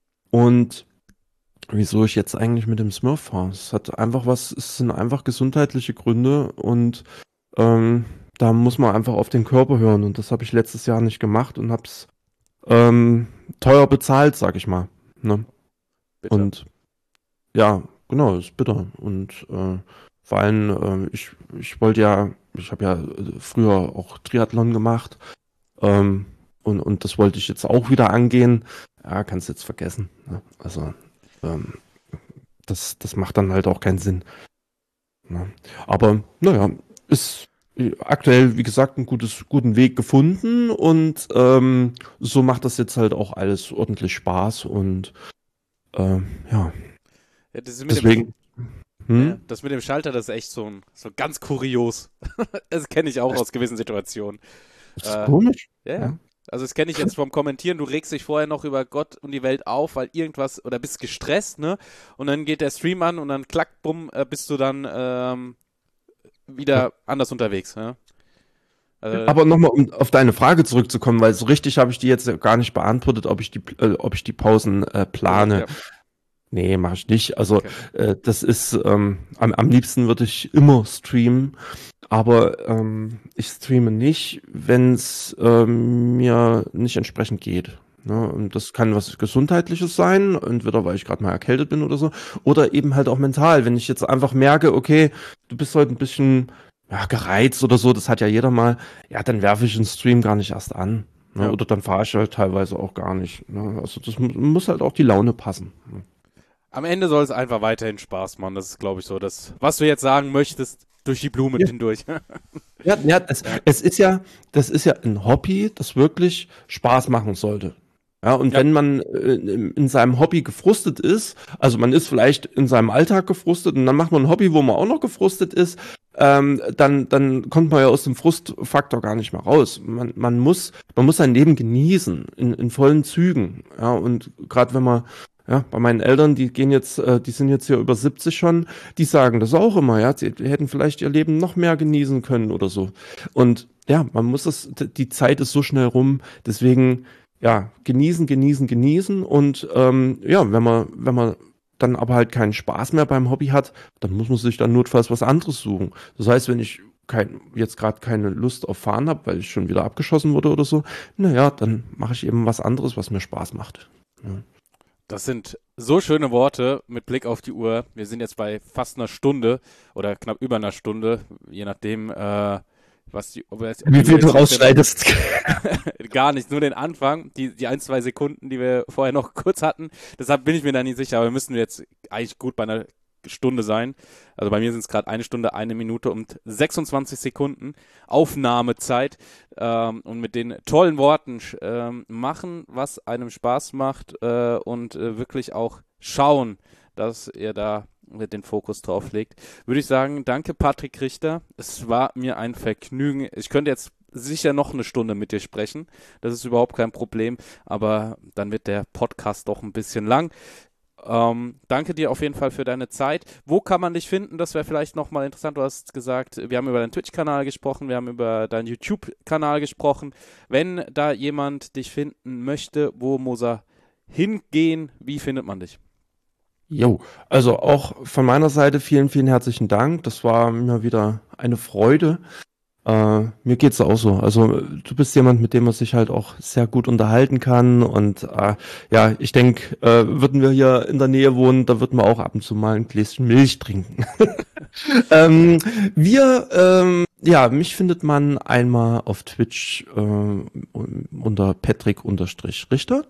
und wieso ich jetzt eigentlich mit dem Smurf fahre. Es hat einfach was, es sind einfach gesundheitliche Gründe und ähm, da muss man einfach auf den Körper hören und das habe ich letztes Jahr nicht gemacht und habe es ähm, teuer bezahlt, sag ich mal. Ne? Bitte. Und ja, genau, ist bitter. Und äh, vor allem, äh, ich, ich wollte ja, ich habe ja äh, früher auch Triathlon gemacht ähm, und, und das wollte ich jetzt auch wieder angehen. Ja, kannst jetzt vergessen. Ne? Also ähm, das, das macht dann halt auch keinen Sinn. Ne? Aber naja, ist aktuell, wie gesagt, einen gutes, guten Weg gefunden und ähm, so macht das jetzt halt auch alles ordentlich Spaß und ähm, ja, Ja, das ist mit dem, deswegen. ja, Hm? das mit dem Schalter, das ist echt so, ein, so ganz kurios. Das kenne ich auch aus gewissen Situationen. Das ist Äh, komisch. ja, ja. Ja. Also das kenne ich jetzt vom Kommentieren, du regst dich vorher noch über Gott und die Welt auf, weil irgendwas, oder bist gestresst, ne? Und dann geht der Stream an und dann klack, bumm, äh, bist du dann ähm, wieder anders unterwegs, ja? Also, Aber nochmal, um auf deine Frage zurückzukommen, weil so richtig habe ich die jetzt gar nicht beantwortet, ob ich die, äh, ob ich die Pausen äh, plane. ja. Nee, mache ich nicht. Also Okay. äh, das ist, ähm, am, am liebsten würde ich immer streamen, aber ähm, ich streame nicht, wenn es ähm, mir nicht entsprechend geht. Ne? Und das kann was Gesundheitliches sein, entweder weil ich gerade mal erkältet bin oder so, oder eben halt auch mental. Wenn ich jetzt einfach merke, okay, du bist heute ein bisschen ja, gereizt oder so, das hat ja jeder mal, ja, dann werfe ich den Stream gar nicht erst an. Ne? Ja. Oder dann fahre ich halt teilweise auch gar nicht. Ne? Also das mu- muss halt auch die Laune passen. Ne? Am Ende soll es einfach weiterhin Spaß machen. Das ist, glaube ich, so das, was du jetzt sagen möchtest, durch die Blume Ja. hindurch. Ja, ja, es, es ist ja, das ist ja ein Hobby, das wirklich Spaß machen sollte. Ja, und Ja. wenn man äh, in, in seinem Hobby gefrustet ist, also man ist vielleicht in seinem Alltag gefrustet und dann macht man ein Hobby, wo man auch noch gefrustet ist, ähm, dann, dann kommt man ja aus dem Frustfaktor gar nicht mehr raus. Man, man muss, man muss sein Leben genießen, in, in vollen Zügen. Ja, und gerade wenn man ja, bei meinen Eltern, die gehen jetzt, äh, die sind jetzt hier über siebzig schon, die sagen das auch immer, ja, sie hätten vielleicht ihr Leben noch mehr genießen können oder so. Und ja, man muss das, die Zeit ist so schnell rum, deswegen, ja, genießen, genießen, genießen und ähm, ja, wenn man, wenn man dann aber halt keinen Spaß mehr beim Hobby hat, dann muss man sich dann notfalls was anderes suchen. Das heißt, wenn ich kein, jetzt gerade keine Lust auf Fahren habe, weil ich schon wieder abgeschossen wurde oder so, naja, dann mache ich eben was anderes, was mir Spaß macht. Ja. Das sind so schöne Worte mit Blick auf die Uhr. Wir sind jetzt bei fast einer Stunde oder knapp über einer Stunde, je nachdem, äh, was die. Ob es, Wie viel du rausschneidest. Gar nicht, nur den Anfang, die, die ein, zwei Sekunden, die wir vorher noch kurz hatten. Deshalb bin ich mir da nicht sicher, aber wir müssen jetzt eigentlich gut bei einer Stunde sein. Also bei mir sind es gerade eine Stunde, eine Minute und sechsundzwanzig Sekunden Aufnahmezeit ähm, und mit den tollen Worten ähm, machen, was einem Spaß macht äh, und äh, wirklich auch schauen, dass ihr da den Fokus drauf legt. Würde ich sagen, danke Patrick Richter. Es war mir ein Vergnügen. Ich könnte jetzt sicher noch eine Stunde mit dir sprechen. Das ist überhaupt kein Problem, aber dann wird der Podcast doch ein bisschen lang. Ähm, danke dir auf jeden Fall für deine Zeit. Wo kann man dich finden? Das wäre vielleicht nochmal interessant. Du hast gesagt, wir haben über deinen Twitch-Kanal gesprochen, wir haben über deinen YouTube-Kanal gesprochen. Wenn da jemand dich finden möchte, wo muss er hingehen? Wie findet man dich? Jo, also auch von meiner Seite vielen, vielen herzlichen Dank. Das war mir wieder eine Freude. Äh, mir geht's auch so. Also du bist jemand, mit dem man sich halt auch sehr gut unterhalten kann und äh, ja, ich denke, äh, würden wir hier in der Nähe wohnen, da würden wir auch ab und zu mal ein Gläschen Milch trinken. ähm, wir, ähm, ja, mich findet man einmal auf Twitch äh, unter Patrick-Richter,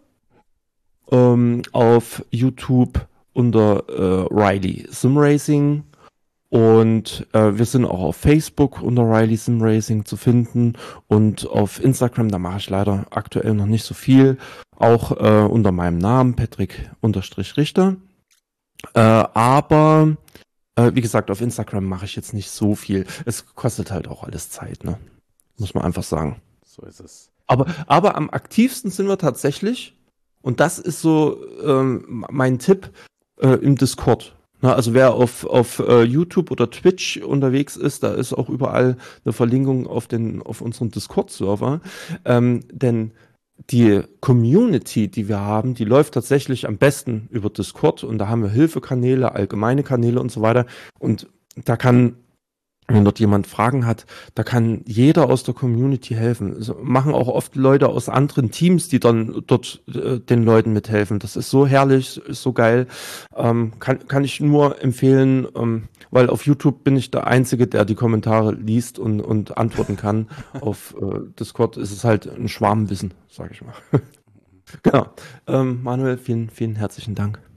ähm, auf YouTube unter äh, Riley Simracing. Und äh, wir sind auch auf Facebook unter Riley Sim Racing zu finden und auf Instagram, da mache ich leider aktuell noch nicht so viel, auch äh, unter meinem Namen, Patrick-Richter. Äh, aber, äh, wie gesagt, auf Instagram mache ich jetzt nicht so viel. Es kostet halt auch alles Zeit, ne? Muss man einfach sagen. So ist es. Aber, aber am aktivsten sind wir tatsächlich, und das ist so ähm, mein Tipp, äh, im Discord. Na, also wer auf, auf uh, YouTube oder Twitch unterwegs ist, da ist auch überall eine Verlinkung auf, den, auf unseren Discord-Server. Ähm, denn die Community, die wir haben, die läuft tatsächlich am besten über Discord und da haben wir Hilfekanäle, allgemeine Kanäle und so weiter. Und da kann, wenn dort jemand Fragen hat, da kann jeder aus der Community helfen. Also machen auch oft Leute aus anderen Teams, die dann dort äh, den Leuten mithelfen. Das ist so herrlich, ist so geil. Ähm, kann, kann ich nur empfehlen, ähm, weil auf YouTube bin ich der Einzige, der die Kommentare liest und, und antworten kann. Auf äh, Discord ist es halt ein Schwarmwissen, sage ich mal. Genau. Ähm, Manuel, vielen, vielen herzlichen Dank.